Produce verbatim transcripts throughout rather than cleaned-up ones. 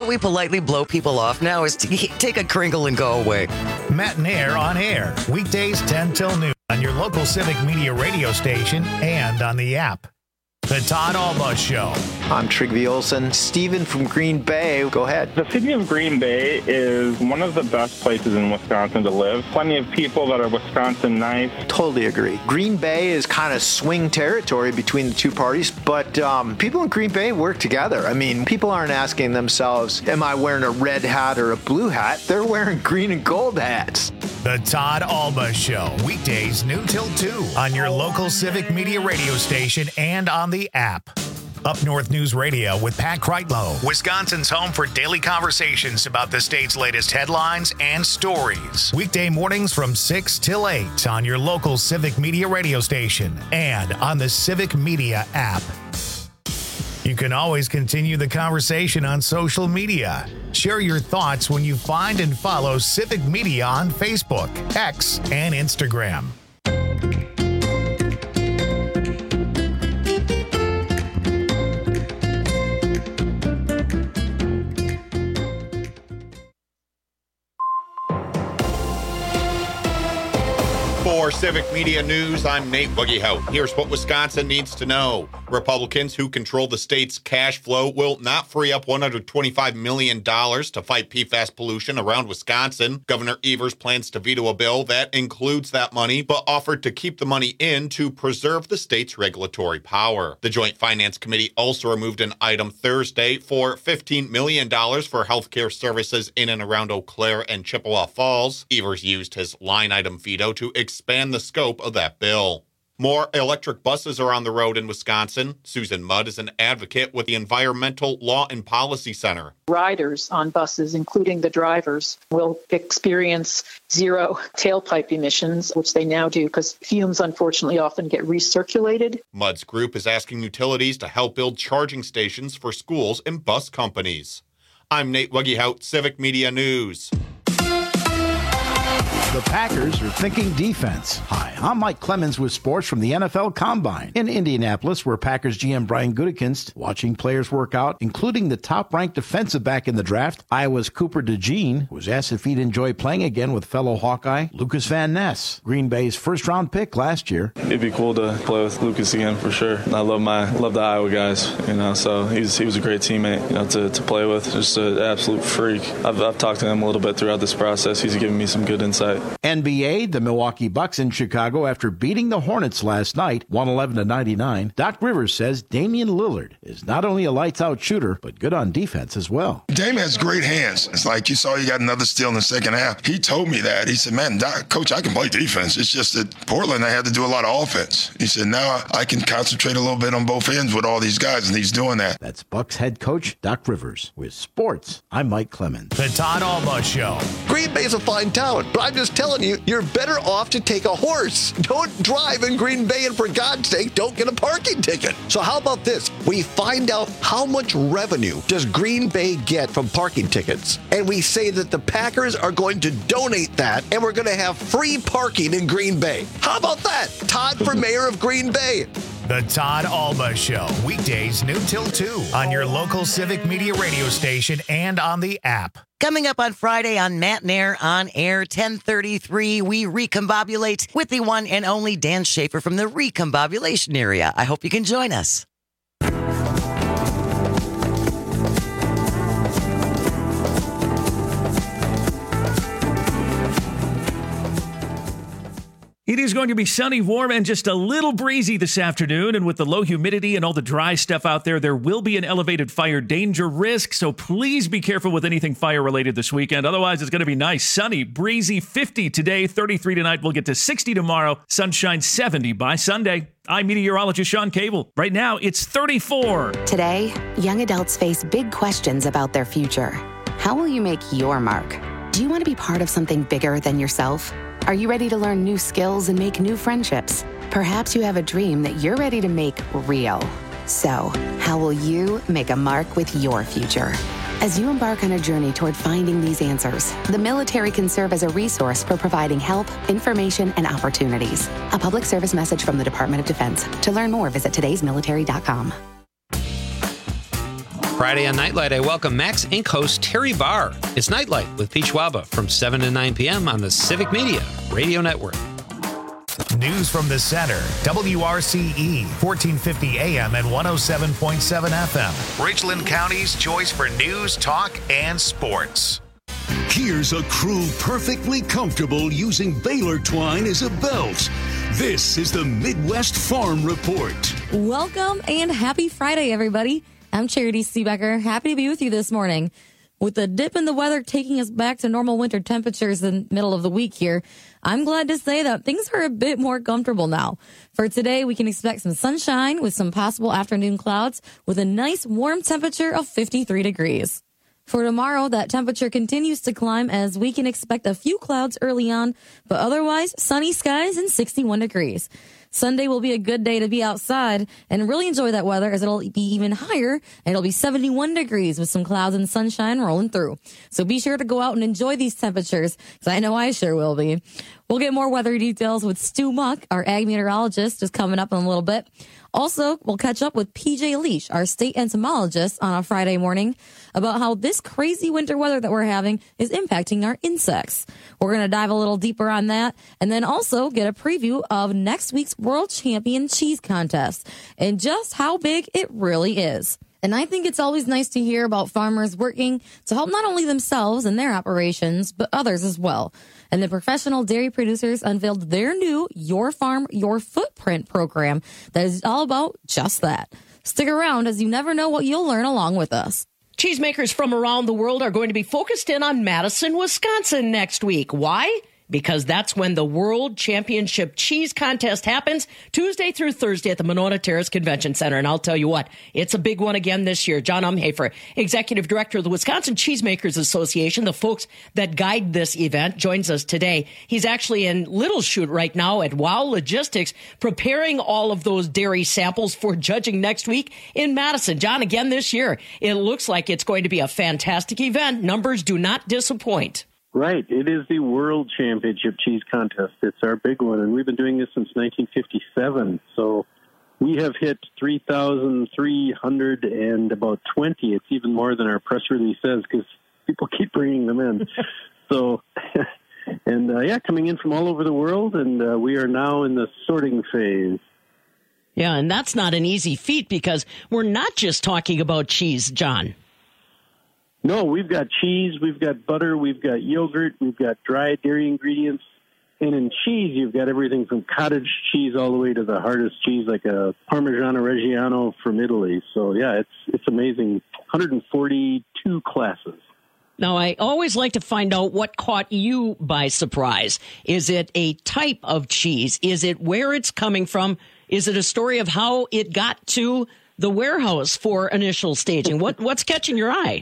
we politely blow people off now is to take a crinkle and go away. Matt and Air on air, weekdays ten till noon on your local Civic Media radio station and on the app. The Todd Alba Show. I'm Trigby Olson. Steven from Green Bay, go ahead. The city of Green Bay is one of the best places in Wisconsin to live. Plenty of people that are Wisconsin nice. Totally agree. Green Bay is kind of swing territory between the two parties, but um, people in Green Bay work together. I mean, people aren't asking themselves, am I wearing a red hat or a blue hat? They're wearing green and gold hats. The Todd Alba Show, weekdays noon till two on your local Civic Media radio station and on the app. Up North News Radio with Pat Kreitlow, Wisconsin's home for daily conversations about the state's latest headlines and stories. Weekday mornings from six till eight on your local Civic Media radio station and on the Civic Media app. You can always continue the conversation on social media. Share your thoughts when you find and follow Civic Media on Facebook, X, and Instagram. For Civic Media News, I'm Nate Wuggehout. Here's what Wisconsin needs to know. Republicans who control the state's cash flow will not free up one hundred twenty-five million dollars to fight P FAS pollution around Wisconsin. Governor Evers plans to veto a bill that includes that money, but offered to keep the money in to preserve the state's regulatory power. The Joint Finance Committee also removed an item Thursday for fifteen million dollars for healthcare services in and around Eau Claire and Chippewa Falls. Evers used his line item veto to expand the scope of that bill. More electric buses are on the road in Wisconsin. Susan Mudd is an advocate with the Environmental Law and Policy Center. Riders on buses, including the drivers, will experience zero tailpipe emissions, which they now do because fumes, unfortunately, often get recirculated. Mudd's group is asking utilities to help build charging stations for schools and bus companies. I'm Nate Wuggehout, Civic Media News. The Packers are thinking defense. Hi, I'm Mike Clemens with sports from the N F L Combine. In Indianapolis, where Packers G M Brian Gutekunst watching players work out, including the top-ranked defensive back in the draft, Iowa's Cooper DeJean, who was asked if he'd enjoy playing again with fellow Hawkeye Lucas Van Ness, Green Bay's first-round pick last year. It'd be cool to play with Lucas again for sure. I love my love the Iowa guys, you know. So he's he was a great teammate, you know, to, to play with. Just an absolute freak. I've I've talked to him a little bit throughout this process. He's given me some good insight. N B A, the Milwaukee Bucks in Chicago after beating the Hornets last night, one eleven to ninety-nine. Doc Rivers says Damian Lillard is not only a lights-out shooter, but good on defense as well. Dame has great hands. It's like you saw he got another steal in the second half. He told me that. He said, man, Doc, Coach, I can play defense. It's just that Portland, I had to do a lot of offense. He said, now I can concentrate a little bit on both ends with all these guys, and he's doing that. That's Bucks head coach Doc Rivers. With sports, I'm Mike Clemens. The Todd Alba Show. Green Bay's a fine town, but I'm just telling you, you're better off to take a horse. Don't drive in Green Bay, and for God's sake, don't get a parking ticket. So how about this? We find out how much revenue does Green Bay get from parking tickets, and we say that the Packers are going to donate that, and we're going to have free parking in Green Bay. How about that? Todd for mayor of Green Bay. The Todd Alba Show, weekdays noon till two on your local Civic Media radio station and on the app. Coming up on Friday on Matt and Air on Air ten thirty-three, we recombobulate with the one and only Dan Schaefer from the recombobulation area. I hope you can join us. It is going to be sunny, warm, and just a little breezy this afternoon. And with the low humidity and all the dry stuff out there, there will be an elevated fire danger risk. So please be careful with anything fire-related this weekend. Otherwise, it's going to be nice, sunny, breezy, fifty today, thirty-three tonight. We'll get to sixty tomorrow, sunshine seventy by Sunday. I'm meteorologist Sean Cable. Right now, it's thirty-four. Today, young adults face big questions about their future. How will you make your mark? Do you want to be part of something bigger than yourself? Are you ready to learn new skills and make new friendships? Perhaps you have a dream that you're ready to make real. So, how will you make a mark with your future? As you embark on a journey toward finding these answers, the military can serve as a resource for providing help, information, and opportunities. A public service message from the Department of Defense. To learn more, visit todays military dot com. Friday on Nightlight, I welcome Max Incorporated host Terry Barr. It's Nightlight with Pete Schwaba from seven to nine p.m. on the Civic Media Radio Network. News from the center. W R C E, fourteen fifty A M and one oh seven point seven F M. Richland County's choice for news, talk, and sports. Here's a crew perfectly comfortable using Baylor twine as a belt. This is the Midwest Farm Report. Welcome and happy Friday, everybody. I'm Charity Seebecker. Happy to be with you this morning. With the dip in the weather taking us back to normal winter temperatures in the middle of the week here, I'm glad to say that things are a bit more comfortable now. For today, we can expect some sunshine with some possible afternoon clouds with a nice warm temperature of fifty-three degrees. For tomorrow, that temperature continues to climb as we can expect a few clouds early on, but otherwise sunny skies and sixty-one degrees. Sunday will be a good day to be outside and really enjoy that weather as it'll be even higher and it'll be seventy-one degrees with some clouds and sunshine rolling through. So be sure to go out and enjoy these temperatures because I know I sure will be. We'll get more weather details with Stu Muck, our ag meteorologist, is coming up in a little bit. Also, we'll catch up with P J Leash, our state entomologist, on a Friday morning about how this crazy winter weather that we're having is impacting our insects. We're going to dive a little deeper on that and then also get a preview of next week's World Champion Cheese Contest and just how big it really is. And I think it's always nice to hear about farmers working to help not only themselves and their operations, but others as well. And the professional dairy producers unveiled their new Your Farm, Your Footprint program that is all about just that. Stick around as you never know what you'll learn along with us. Cheesemakers from around the world are going to be focused in on Madison, Wisconsin next week. Why? Because that's when the World Championship Cheese Contest happens, Tuesday through Thursday at the Monona Terrace Convention Center. And I'll tell you what, it's a big one again this year. John Umhafer, Executive Director of the Wisconsin Cheesemakers Association, the folks that guide this event, joins us today. He's actually in Little Chute right now at Wow Logistics, preparing all of those dairy samples for judging next week in Madison. John, again this year, it looks like it's going to be a fantastic event. Numbers do not disappoint. Right. It is the World Championship Cheese Contest. It's our big one, and we've been doing this since nineteen fifty-seven. So we have hit three thousand three hundred and about twenty. It's even more than our press release says because people keep bringing them in. so, and uh, yeah, coming in from all over the world, and uh, we are now in the sorting phase. Yeah, and that's not an easy feat because we're not just talking about cheese, John. No, we've got cheese, we've got butter, we've got yogurt, we've got dry dairy ingredients. And in cheese, you've got everything from cottage cheese all the way to the hardest cheese, like a Parmigiano Reggiano from Italy. So, yeah, it's it's amazing. one hundred forty-two classes. Now, I always like to find out what caught you by surprise. Is it a type of cheese? Is it where it's coming from? Is it a story of how it got to the warehouse for initial staging? What What's catching your eye?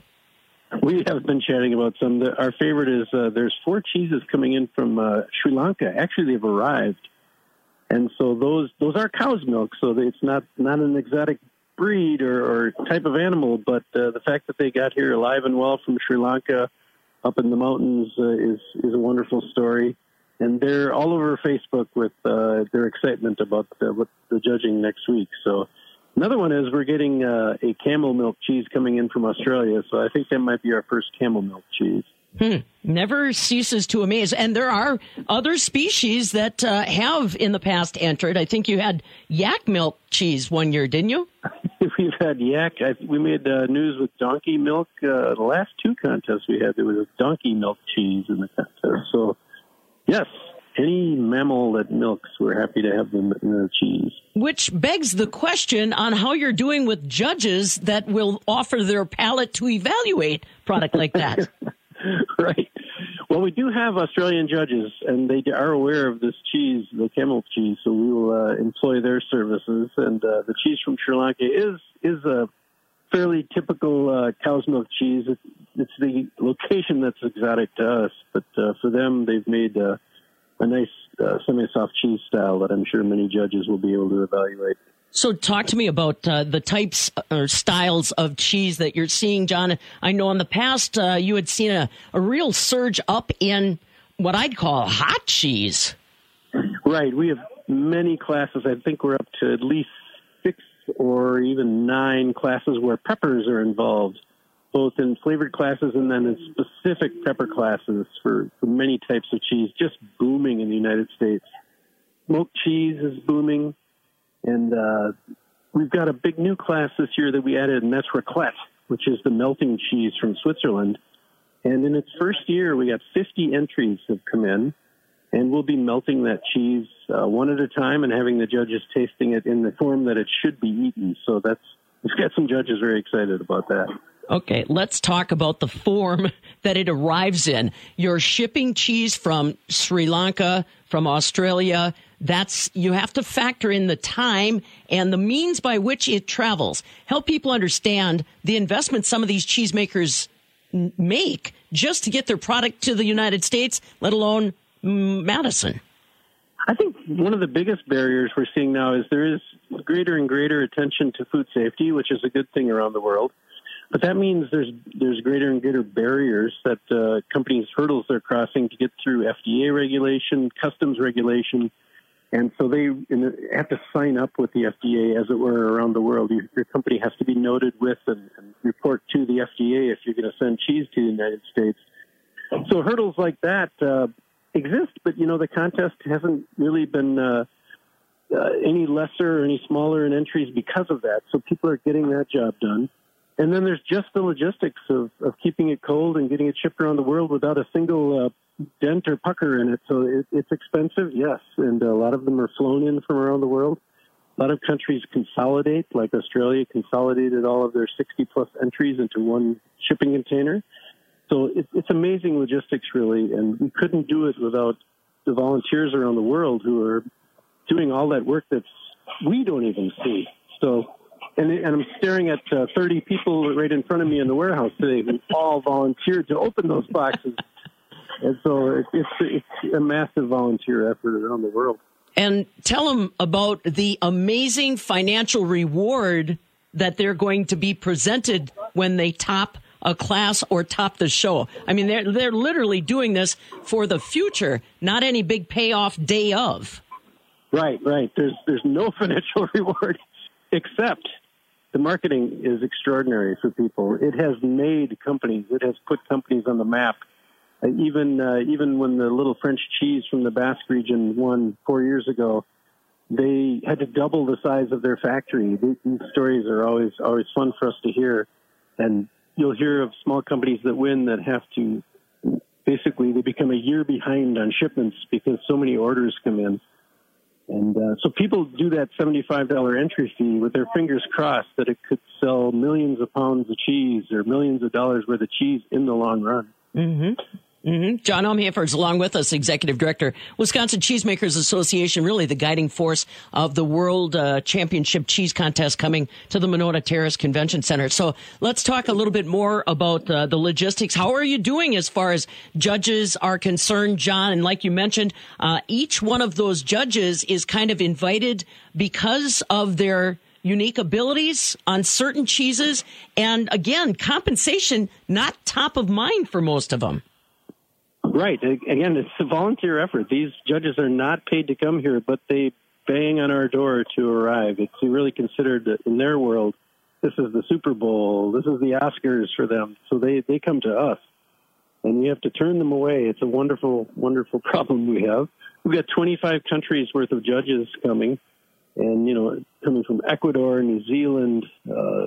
We have been chatting about some. Our favorite is uh, there's four cheeses coming in from uh, Sri Lanka. Actually, they've arrived. And so those those are cow's milk, so it's not, not an exotic breed or, or type of animal, but uh, the fact that they got here alive and well from Sri Lanka up in the mountains uh, is, is a wonderful story. And they're all over Facebook with uh, their excitement about the, what the judging next week. So another one is we're getting uh, a camel milk cheese coming in from Australia, so I think that might be our first camel milk cheese. Hmm. Never ceases to amaze. And there are other species that uh, have in the past entered. I think you had yak milk cheese one year, didn't you? We've had yak. I, we made uh, news with donkey milk. Uh, the last two contests we had, there was a donkey milk cheese in the contest. So, yes, any mammal that milks, we're happy to have them in the cheese. Which begs the question on how you're doing with judges that will offer their palate to evaluate product like that. Right. Well, we do have Australian judges, and they are aware of this cheese, the camel cheese, so we will uh, employ their services. And uh, the cheese from Sri Lanka is is a fairly typical uh, cow's milk cheese. It, it's the location that's exotic to us, but uh, for them, they've made uh, a nice uh, semi-soft cheese style that I'm sure many judges will be able to evaluate. So talk to me about uh, the types or styles of cheese that you're seeing, John. I know in the past uh, you had seen a, a real surge up in what I'd call hot cheese. Right. We have many classes. I think we're up to at least six or even nine classes where peppers are involved, both in flavored classes and then in specific pepper classes for, for many types of cheese, just booming in the United States. Smoked cheese is booming, and uh, we've got a big new class this year that we added, and that's raclette, which is the melting cheese from Switzerland. And in its first year, we got fifty entries have come in, and we'll be melting that cheese uh, one at a time and having the judges tasting it in the form that it should be eaten. So that's, we've got some judges very excited about that. Okay, let's talk about the form that it arrives in. You're shipping cheese from Sri Lanka, from Australia. That's, you have to factor in the time and the means by which it travels. Help people understand the investment some of these cheesemakers make just to get their product to the United States, let alone Madison. I think one of the biggest barriers we're seeing now is there is greater and greater attention to food safety, which is a good thing around the world. But that means there's there's greater and greater barriers that uh, companies, hurdles they're crossing to get through F D A regulation, customs regulation. And so they have to sign up with the F D A, as it were, around the world. Your company has to be noted with and, and report to the F D A if you're going to send cheese to the United States. So hurdles like that uh, exist, but, you know, the contest hasn't really been uh, uh, any lesser or any smaller in entries because of that. So people are getting that job done. And then there's just the logistics of, of keeping it cold and getting it shipped around the world without a single uh, dent or pucker in it. So it, it's expensive, yes, and a lot of them are flown in from around the world. A lot of countries consolidate, like Australia consolidated all of their sixty-plus entries into one shipping container. So it, it's amazing logistics, really, and we couldn't do it without the volunteers around the world who are doing all that work that we don't even see. So, and, and I'm staring at uh, thirty people right in front of me in the warehouse today who all volunteered to open those boxes. And so it, it's, it's a massive volunteer effort around the world. And tell them about the amazing financial reward that they're going to be presented when they top a class or top the show. I mean, they're, they're literally doing this for the future, not any big payoff day of. Right, right. There's, there's no financial reward, except the marketing is extraordinary for people. It has made companies, it has put companies on the map. Uh, even uh, even when the little French cheese from the Basque region won four years ago, they had to double the size of their factory. These, these stories are always always fun for us to hear. And you'll hear of small companies that win that have to, basically, they become a year behind on shipments because so many orders come in. And uh, so people do that seventy-five dollars entry fee with their fingers crossed that it could sell millions of pounds of cheese or millions of dollars worth of cheese in the long run. Mm-hmm. Mm-hmm. John Omhafer is along with us, Executive Director, Wisconsin Cheesemakers Association, really the guiding force of the World uh, Championship Cheese Contest coming to the Monona Terrace Convention Center. So let's talk a little bit more about uh, the logistics. How are you doing as far as judges are concerned, John? And like you mentioned, uh, each one of those judges is kind of invited because of their unique abilities on certain cheeses. And again, compensation not top of mind for most of them. Right. Again, it's a volunteer effort. These judges are not paid to come here, but they bang on our door to arrive. It's really considered that in their world, this is the Super Bowl, this is the Oscars for them. So they, they come to us, and we have to turn them away. It's a wonderful, wonderful problem we have. We've got twenty-five countries worth of judges coming, and, you know, coming from Ecuador, New Zealand, uh,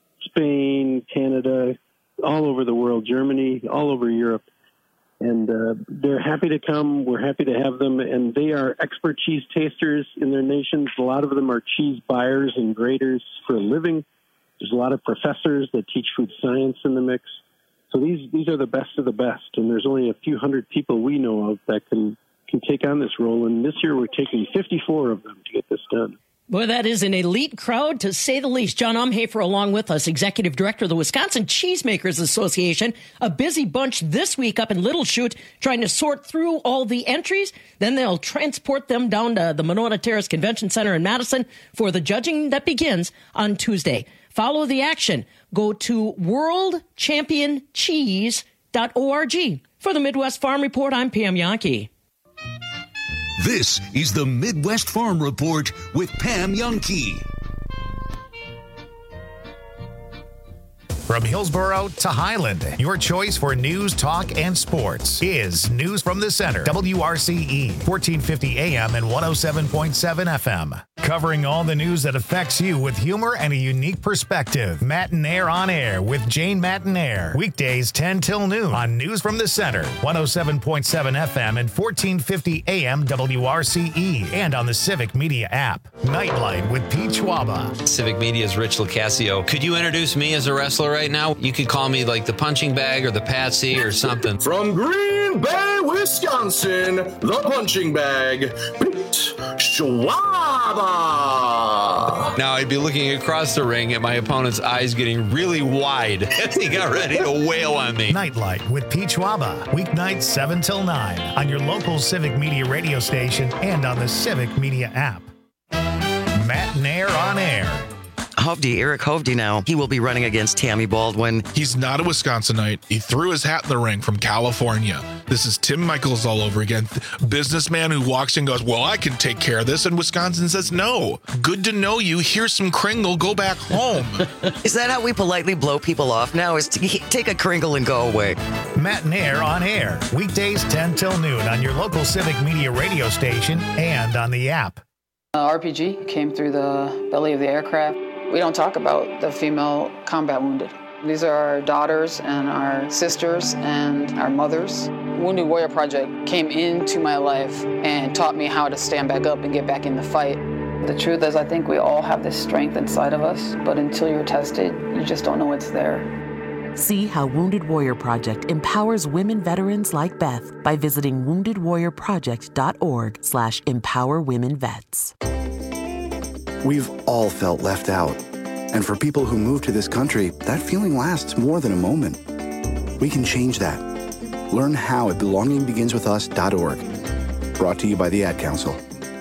Spain, Canada, all over the world, Germany, all over Europe. And uh, they're happy to come. We're happy to have them. And they are expert cheese tasters in their nations. A lot of them are cheese buyers and graders for a living. There's a lot of professors that teach food science in the mix. So these these are the best of the best. And there's only a few hundred people we know of that can, can take on this role. And this year we're taking fifty-four of them to get this done. Boy, that is an elite crowd, to say the least. John Omhafer along with us, Executive Director of the Wisconsin Cheesemakers Association. A busy bunch this week up in Little Chute trying to sort through all the entries. Then they'll transport them down to the Monona Terrace Convention Center in Madison for the judging that begins on Tuesday. Follow the action. Go to world champion cheese dot org. For the Midwest Farm Report, I'm Pam Yankee. This is the Midwest Farm Report with Pam Yankee. From Hillsboro to Highland, your choice for news, talk, and sports is News from the Center. W R C E, fourteen fifty A M and one oh seven point seven F M. Covering all the news that affects you with humor and a unique perspective. Matinaire on Air with Jane Matinaire. Weekdays ten till noon on News from the Center. one oh seven point seven F M and fourteen fifty A M W R C E. And on the Civic Media app. Nightlight with Pete Schwaba. Civic Media's Rich Lucasio. Could you introduce me as a wrestler right now? You could call me like the punching bag or the Patsy or something. From Green Bay, Wisconsin, the punching bag, Pete Schwaba. Now I'd be looking across the ring at my opponent's eyes getting really wide as he got ready to wail on me. Nightlight with Pete Schwaba. Weeknights seven till nine on your local Civic Media radio station and on the Civic Media app. Matinaire on Air. Hovde, Eric Hovde now. He will be running against Tammy Baldwin. He's not a Wisconsinite. He threw his hat in the ring from California. This is Tim Michaels all over again. Businessman who walks in and goes, well, I can take care of this. And Wisconsin says, no. Good to know you. Here's some Kringle. Go back home. Is that how we politely blow people off now? Is to take a Kringle and go away? Matinaire on Air. Weekdays ten till noon on your local Civic Media radio station and on the app. Uh, R P G came through the belly of the aircraft. We don't talk about the female combat wounded. These are our daughters and our sisters and our mothers. Wounded Warrior Project came into my life and taught me how to stand back up and get back in the fight. The truth is, I think we all have this strength inside of us, but until you're tested, you just don't know it's there. See how Wounded Warrior Project empowers women veterans like Beth by visiting wounded warrior project dot org slash empower women vets. We've all felt left out. And for people who move to this country, that feeling lasts more than a moment. We can change that. Learn how at belonging begins with us dot org. Brought to you by the Ad Council.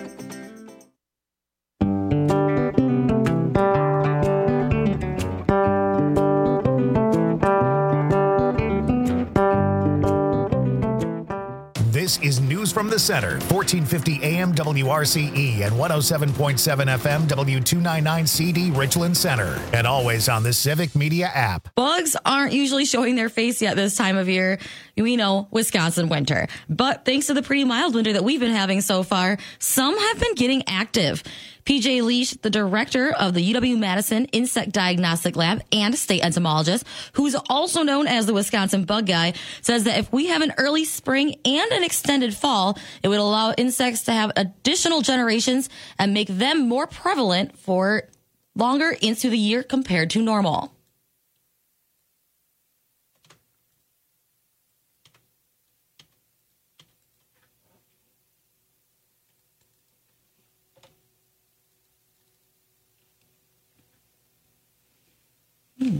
This is News from the Center, fourteen fifty A M W R C E and one oh seven point seven F M W two ninety-nine C D Richland Center. And always on the Civic Media app. Bugs aren't usually showing their face yet this time of year. We know Wisconsin winter. But thanks to the pretty mild winter that we've been having so far, some have been getting active. P J Leash, the director of the U W-Madison Insect Diagnostic Lab and state entomologist, who's also known as the Wisconsin Bug Guy, says that if we have an early spring and an extended fall, it would allow insects to have additional generations and make them more prevalent for longer into the year compared to normal. Hmm.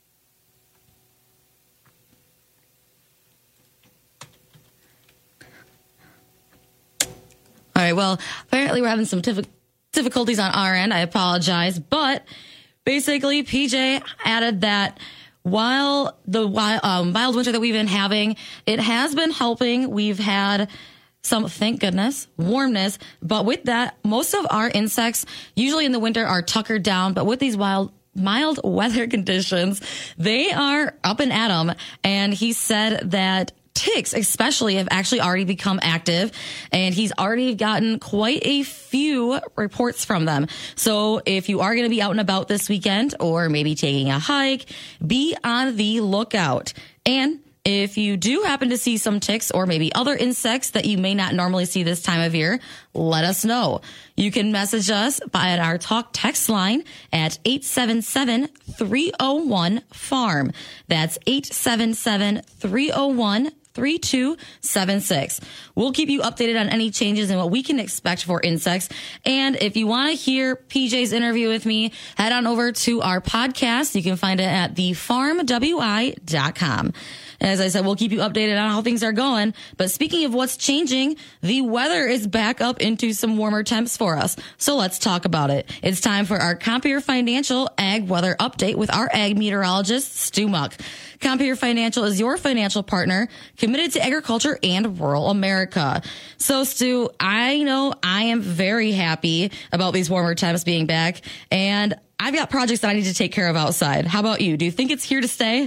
All right, well, apparently we're having some tif- difficulties on our end. I apologize. But basically, P J added that while the wild, um, mild winter that we've been having, it has been helping. We've had some, thank goodness, warmness. But with that, most of our insects, usually in the winter, are tuckered down. But with these wild mild weather conditions, they are up and at 'em. And he said that ticks especially have actually already become active, and he's already gotten quite a few reports from them. So if you are going to be out and about this weekend or maybe taking a hike, be on the lookout. And if you do happen to see some ticks or maybe other insects that you may not normally see this time of year, let us know. You can message us by our talk text line at eight seven seven, three oh one, farm. That's eight seven seven, three oh one, three two seven six. We'll keep you updated on any changes and what we can expect for insects. And if you want to hear P J's interview with me, head on over to our podcast. You can find it at the farm w i dot com. As I said, we'll keep you updated on how things are going. But speaking of what's changing, the weather is back up into some warmer temps for us. So let's talk about it. It's time for our Compeer Financial Ag Weather Update with our ag meteorologist, Stu Muck. Compeer Financial is your financial partner committed to agriculture and rural America. So, Stu, I know I am very happy about these warmer temps being back. And I've got projects that I need to take care of outside. How about you? Do you think it's here to stay?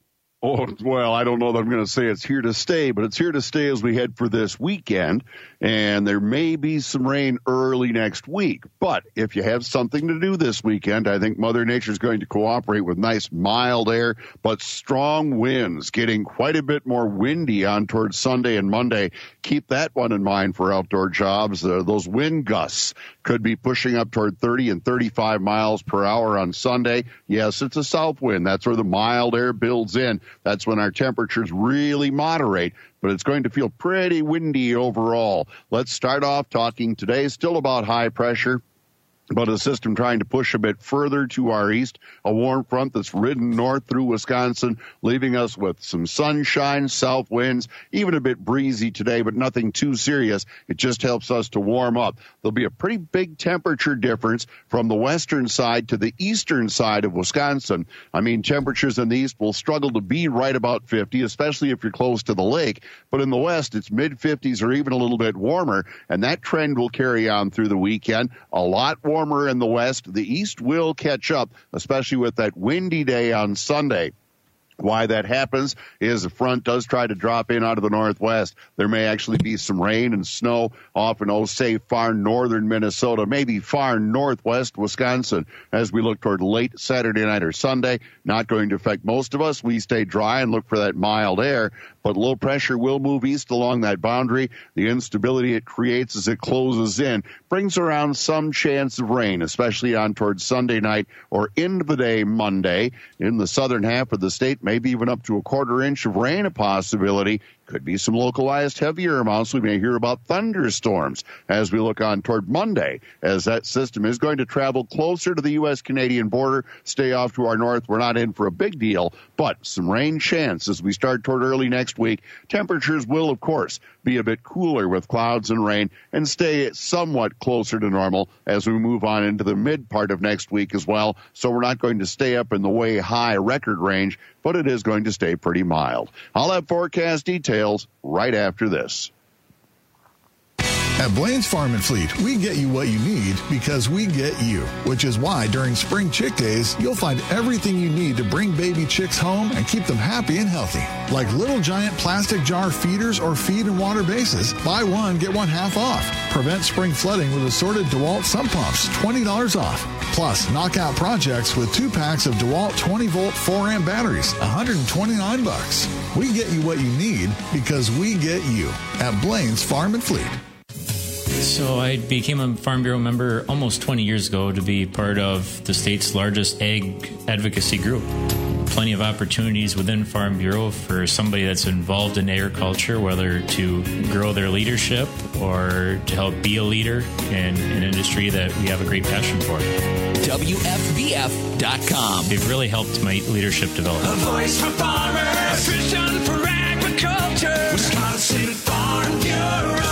Oh, well, I don't know that I'm going to say it's here to stay, but it's here to stay as we head for this weekend. And there may be some rain early next week. But if you have something to do this weekend, I think Mother Nature is going to cooperate with nice mild air, but strong winds, getting quite a bit more windy on towards Sunday and Monday. Keep that one in mind for outdoor jobs. Uh, those wind gusts could be pushing up toward thirty and thirty-five miles per hour on Sunday. Yes, it's a south wind. That's where the mild air builds in. That's when our temperatures really moderate, but it's going to feel pretty windy overall. Let's start off talking today still about high pressure, but a system trying to push a bit further to our east, a warm front that's ridden north through Wisconsin, leaving us with some sunshine, south winds, even a bit breezy today, but nothing too serious. It just helps us to warm up. There'll be a pretty big temperature difference from the western side to the eastern side of Wisconsin. I mean, temperatures in the east will struggle to be right about fifty, especially if you're close to the lake. But in the west, it's mid-fifties or even a little bit warmer, and that trend will carry on through the weekend. A lot warmer Warmer in the west. The east will catch up, especially with that windy day on Sunday. Why that happens is the front does try to drop in out of the northwest. There may actually be some rain and snow off in, oh, say, far northern Minnesota, maybe far northwest Wisconsin as we look toward late Saturday night or Sunday. Not going to affect most of us. We stay dry and look for that mild air, but low pressure will move east along that boundary. The instability it creates as it closes in brings around some chance of rain, especially on towards Sunday night or into the day Monday. In the southern half of the state, maybe even up to a quarter inch of rain a possibility. Could be some localized heavier amounts. We may hear about thunderstorms as we look on toward Monday, as that system is going to travel closer to the U S Canadian border, stay off to our north. We're not in for a big deal, but some rain chance as we start toward early next week. Temperatures will, of course, be a bit cooler with clouds and rain and stay somewhat closer to normal as we move on into the mid part of next week as well. So we're not going to stay up in the way high record range, but it is going to stay pretty mild. I'll have forecast details right after this. At Blaine's Farm and Fleet, we get you what you need because we get you, which is why during Spring Chick Days, you'll find everything you need to bring baby chicks home and keep them happy and healthy. Like Little Giant plastic jar feeders or feed and water bases. Buy one, get one half off. Prevent spring flooding with assorted DeWalt sump pumps, twenty dollars off. Plus, knockout projects with two packs of DeWalt twenty volt four amp batteries, one hundred twenty-nine bucks. We get you what you need because we get you at Blaine's Farm and Fleet. So I became a Farm Bureau member almost twenty years ago to be part of the state's largest ag advocacy group. Plenty of opportunities within Farm Bureau for somebody that's involved in agriculture, whether to grow their leadership or to help be a leader in an industry that we have a great passion for. W F B F dot com. They've really helped my leadership development. A voice for farmers, vision for agriculture, Wisconsin Farm Bureau.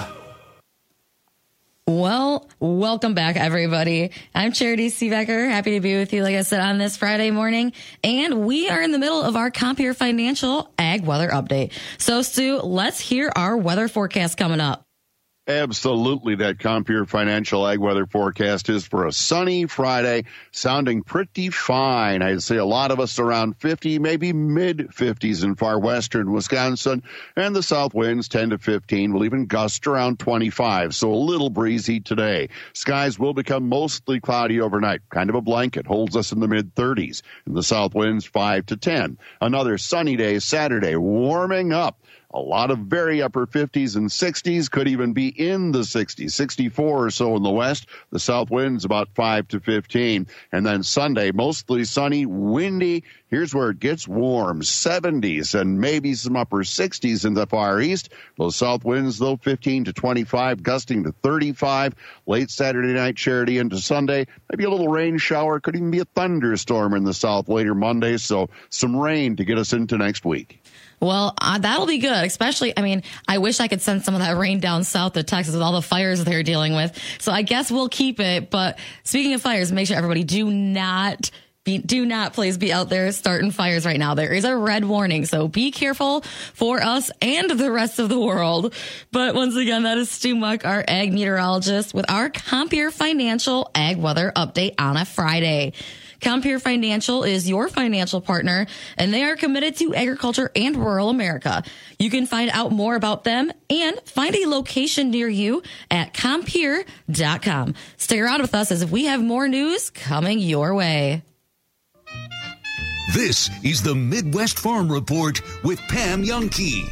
Well, welcome back, everybody. I'm Charity Seebecker. Happy to be with you, like I said, on this Friday morning. And we are in the middle of our Compeer Financial Ag Weather Update. So, Stu, let's hear our weather forecast coming up. Absolutely. That Compeer Financial Ag Weather forecast is for a sunny Friday, sounding pretty fine. I'd say a lot of us around fifty, maybe mid fifties in far western Wisconsin, and the south winds ten to fifteen will even gust around twenty-five, so a little breezy today. Skies will become mostly cloudy overnight. Kind of a blanket holds us in the mid thirties, and the south winds five to ten. Another sunny day Saturday, warming up. A lot of very upper fifties and sixties, could even be in the sixties, sixty-four or so in the west. The south winds about five to fifteen. And then Sunday, mostly sunny, windy. Here's where it gets warm, seventies and maybe some upper sixties in the far east. Those south winds, though, fifteen to twenty-five, gusting to thirty-five. Late Saturday night, Charity into Sunday. Maybe a little rain shower, could even be a thunderstorm in the south later Monday. So some rain to get us into next week. Well, uh, that'll be good, especially, I mean, I wish I could send some of that rain down south of Texas with all the fires they're dealing with. So I guess we'll keep it. But speaking of fires, make sure everybody do not Be, do not please be out there starting fires right now. There is a red warning, so be careful for us and the rest of the world. But once again, that is Stu Muck, our ag meteorologist, with our Compeer Financial Ag Weather Update on a Friday. Compeer Financial is your financial partner, and they are committed to agriculture and rural America. You can find out more about them and find a location near you at compeer dot com. Stay around with us as we have more news coming your way. This is the Midwest Farm Report with Pam Youngkey.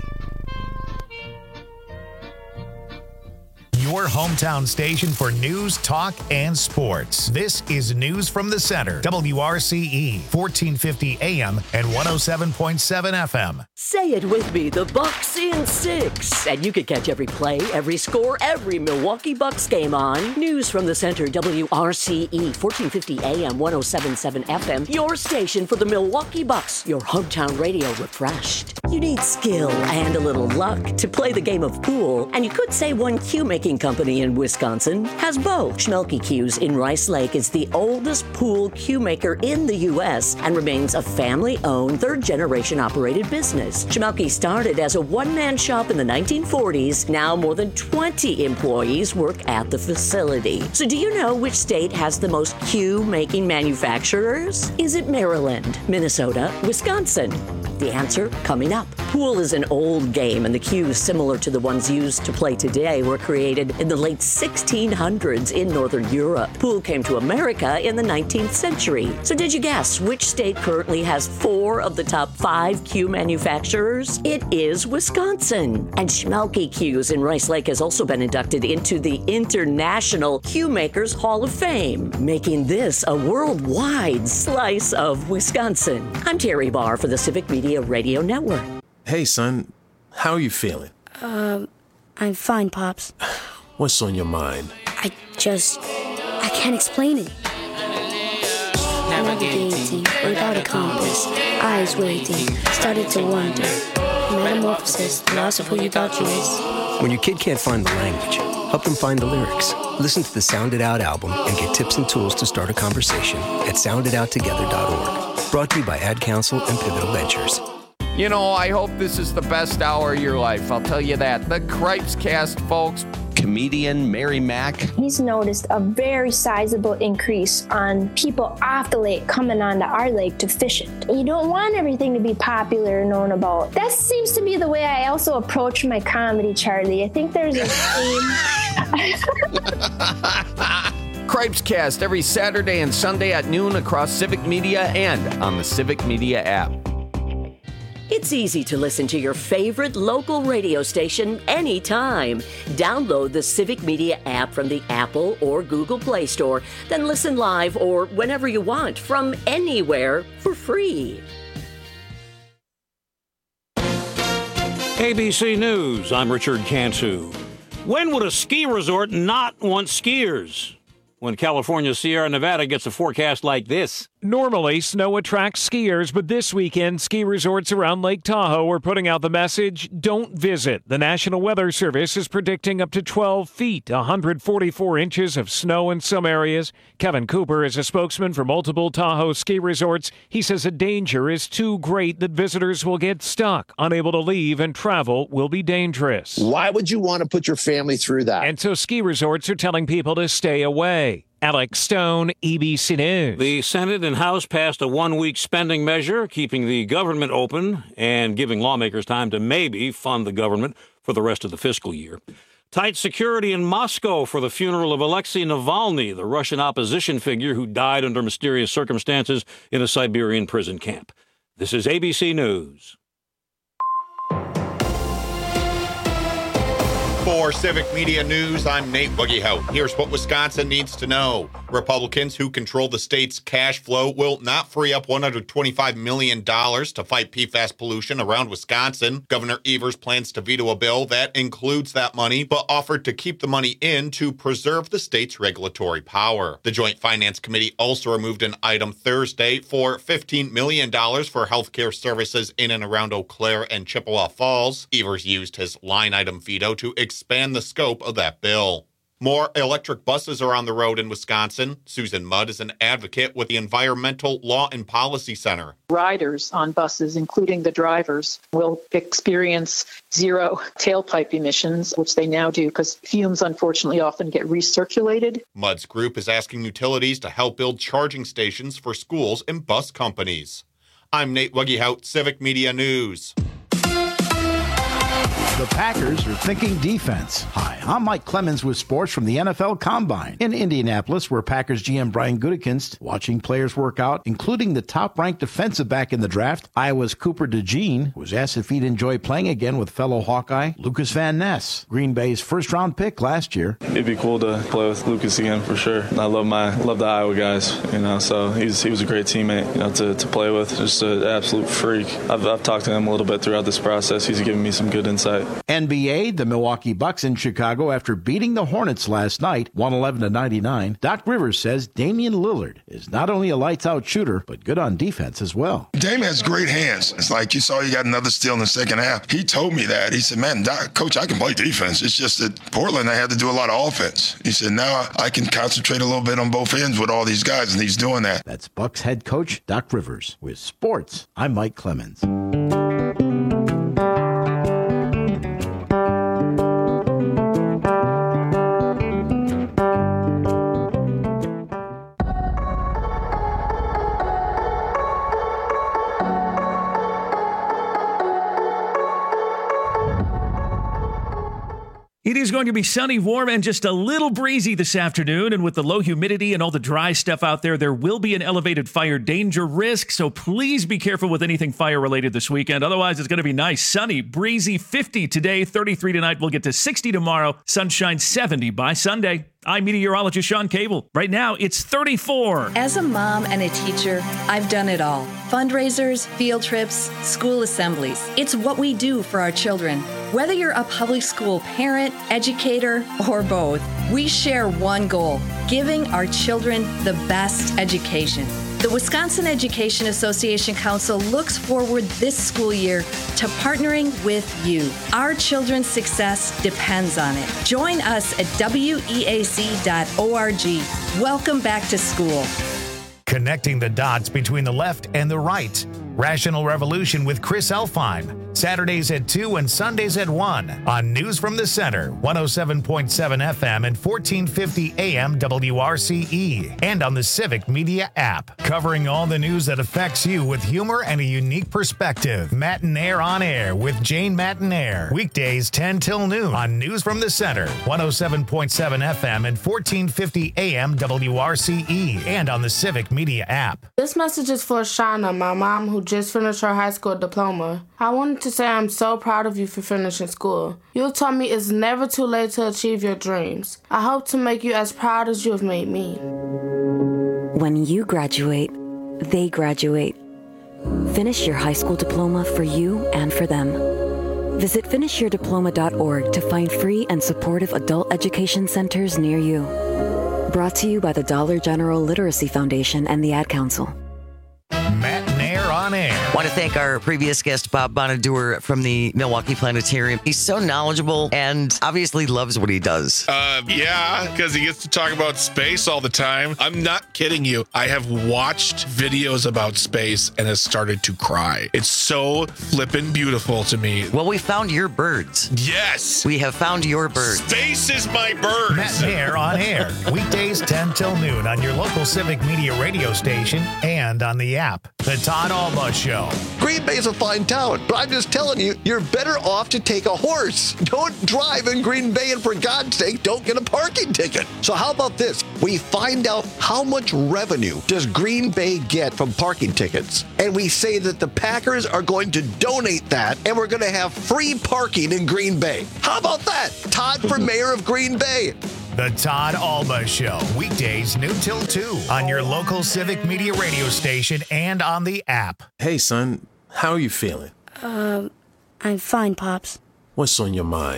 Your hometown station for news, talk, and sports. This is News from the Center. W R C E, fourteen fifty A M and one oh seven point seven F M. Say it with me, the Bucks in six. And you can catch every play, every score, every Milwaukee Bucks game on News from the Center, W R C E, fourteen fifty A M, one oh seven point seven F M. Your station for the Milwaukee Bucks. Your hometown radio refreshed. You need skill and a little luck to play the game of pool. And you could say one cue making company in Wisconsin has both. Schmelke Cues in Rice Lake is the oldest pool cue maker in the U S and remains a family-owned, third-generation operated business. Schmelke started as a one-man shop in the nineteen forties. Now more than twenty employees work at the facility. So do you know which state has the most cue-making manufacturers? Is it Maryland, Minnesota, Wisconsin? The answer coming up. Pool is an old game, and the cues similar to the ones used to play today were created in the late sixteen hundreds in Northern Europe. Pool came to America in the nineteenth century. So did you guess which state currently has four of the top five cue manufacturers? It is Wisconsin. And Schmelke Cues in Rice Lake has also been inducted into the International Cue Makers Hall of Fame, making this a worldwide slice of Wisconsin. I'm Terry Barr for the Civic Media Radio Network. Hey, son. How are you feeling? Um, I'm fine, Pops. What's on your mind? I just... I can't explain it. Navigating without a compass, eyes waiting, started to wonder. Metamorphosis, the loss of who you thought you was. When your kid can't find the language, help them find the lyrics. Listen to the Sound It Out album and get tips and tools to start a conversation at sound it out together dot org. Brought to you by Ad Council and Pivotal Ventures. You know, I hope this is the best hour of your life. I'll tell you that. The Cripes Cast, folks. Comedian Mary Mack. He's noticed a very sizable increase on people off the lake coming onto our lake to fish it. You don't want everything to be popular and known about. That seems to be the way I also approach my comedy, Charlie. I think there's a theme. Cripes Cast every Saturday and Sunday at noon across Civic Media and on the Civic Media app. It's easy to listen to your favorite local radio station anytime. Download the Civic Media app from the Apple or Google Play Store, then listen live or whenever you want from anywhere for free. A B C News, I'm Richard Cantu. When would a ski resort not want skiers? When California's Sierra Nevada gets a forecast like this. Normally, snow attracts skiers, but this weekend, ski resorts around Lake Tahoe are putting out the message, don't visit. The National Weather Service is predicting up to twelve feet, one hundred forty-four inches of snow in some areas. Kevin Cooper is a spokesman for multiple Tahoe ski resorts. He says the danger is too great that visitors will get stuck, unable to leave, and travel will be dangerous. Why would you want to put your family through that? And so ski resorts are telling people to stay away. Alex Stone, A B C News. The Senate and House passed a one-week spending measure, keeping the government open and giving lawmakers time to maybe fund the government for the rest of the fiscal year. Tight security in Moscow for the funeral of Alexei Navalny, the Russian opposition figure who died under mysterious circumstances in a Siberian prison camp. This is A B C News. For Civic Media News, I'm Nate Buggyhout. Here's what Wisconsin needs to know. Republicans who control the state's cash flow will not free up one hundred twenty-five million dollars to fight P FAS pollution around Wisconsin. Governor Evers plans to veto a bill that includes that money, but offered to keep the money in to preserve the state's regulatory power. The Joint Finance Committee also removed an item Thursday for fifteen million dollars for healthcare services in and around Eau Claire and Chippewa Falls. Evers used his line item veto to expand the scope of that bill. More electric buses are on the road in Wisconsin. Susan Mudd is an advocate with the Environmental Law and Policy Center. Riders on buses, including the drivers, will experience zero tailpipe emissions, which they now do because fumes, unfortunately, often get recirculated. Mudd's group is asking utilities to help build charging stations for schools and bus companies. I'm Nate Wuggehout, Civic Media News. The Packers are thinking defense. Hi, I'm Mike Clemens with sports from the N F L Combine. In Indianapolis, where Packers G M Brian Gutekunst watching players work out, including the top-ranked defensive back in the draft, Iowa's Cooper DeJean, was asked if he'd enjoy playing again with fellow Hawkeye Lucas Van Ness, Green Bay's first-round pick last year. It'd be cool to play with Lucas again for sure. I love my love the Iowa guys, you know. So he's he was a great teammate, you know, to, to play with. Just an absolute freak. I've I've talked to him a little bit throughout this process. He's given me some good insight. N B A, the Milwaukee Bucks in Chicago after beating the Hornets last night, one eleven to ninety-nine. Doc Rivers says Damian Lillard is not only a lights-out shooter, but good on defense as well. Dame has great hands. It's like you saw he got another steal in the second half. He told me that. He said, man, Doc, Coach, I can play defense. It's just that Portland, I had to do a lot of offense. He said, now I can concentrate a little bit on both ends with all these guys, and he's doing that. That's Bucks head coach Doc Rivers. With sports, I'm Mike Clemens. It is going to be sunny, warm, and just a little breezy this afternoon. And with the low humidity and all the dry stuff out there, there will be an elevated fire danger risk. So please be careful with anything fire-related this weekend. Otherwise, it's going to be nice, sunny, breezy, fifty today, thirty-three tonight. We'll get to sixty tomorrow, sunshine seventy by Sunday. I'm meteorologist Sean Cable. Right now, it's thirty-four. As a mom and a teacher, I've done it all. Fundraisers, field trips, school assemblies. It's what we do for our children. Whether you're a public school parent, educator, or both, we share one goal: giving our children the best education. The Wisconsin Education Association Council looks forward this school year to partnering with you. Our children's success depends on it. Join us at W E A C dot org. Welcome back to school. Connecting the dots between the left and the right. Rational Revolution with Chris Elfine. Saturdays at two and Sundays at one on News from the Center, one oh seven point seven F M and fourteen fifty A M W R C E, and on the Civic Media app. Covering all the news that affects you with humor and a unique perspective. Matinaire on Air with Jane Matinaire. Weekdays ten till noon on News from the Center, one oh seven point seven F M and fourteen fifty A M W R C E, and on the Civic Media app. This message is for Shauna, my mom, who just finished her high school diploma. I wanted to say I'm so proud of you for finishing school. You taught me it's never too late to achieve your dreams. I hope to make you as proud as you have made me. When you graduate, they graduate. Finish your high school diploma for you and for them. Visit finish your diploma dot org to find free and supportive adult education centers near you. Brought to you by the Dollar General Literacy Foundation and the Ad Council. Matinaire on Air. I want to thank our previous guest, Bob Bonadur from the Milwaukee Planetarium. He's so knowledgeable and obviously loves what he does. Uh, yeah, because he gets to talk about space all the time. I'm not kidding you. I have watched videos about space and has started to cry. It's so flippin' beautiful to me. Well, we found your birds. Yes. We have found your birds. Space is my birds. Matinaire on Air. Weekdays ten till noon on your local Civic Media radio station and on the app. The Todd Alba Show. Green Bay's a fine town, but I'm just telling you, you're better off to take a horse. Don't drive in Green Bay, and for God's sake, don't get a parking ticket. So how about this? We find out how much revenue does Green Bay get from parking tickets, and we say that the Packers are going to donate that, and we're going to have free parking in Green Bay. How about that? Todd for mayor of Green Bay. The Todd Alba Show, weekdays noon till two on your local Civic Media radio station and on the app. Hey, son, how are you feeling? Um, uh, I'm fine, Pops. What's on your mind?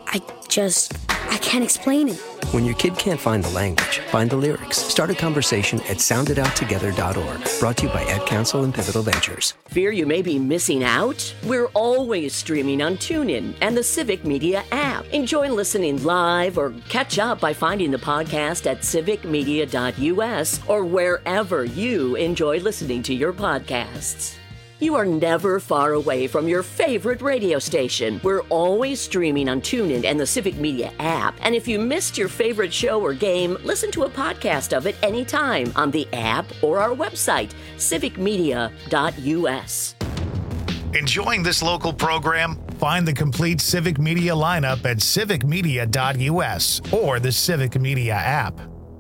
I just, I can't explain it. When your kid can't find the language, find the lyrics. Start a conversation at sound it out together dot org. Brought to you by Ad Council and Pivotal Ventures. Fear you may be missing out? We're always streaming on TuneIn and the Civic Media app. Enjoy listening live or catch up by finding the podcast at civic media dot u s or wherever you enjoy listening to your podcasts. You are never far away from your favorite radio station. We're always streaming on TuneIn and the Civic Media app. And if you missed your favorite show or game, listen to a podcast of it anytime on the app or our website, civic media dot u s. Enjoying this local program? Find the complete Civic Media lineup at civic media dot u s or the Civic Media app.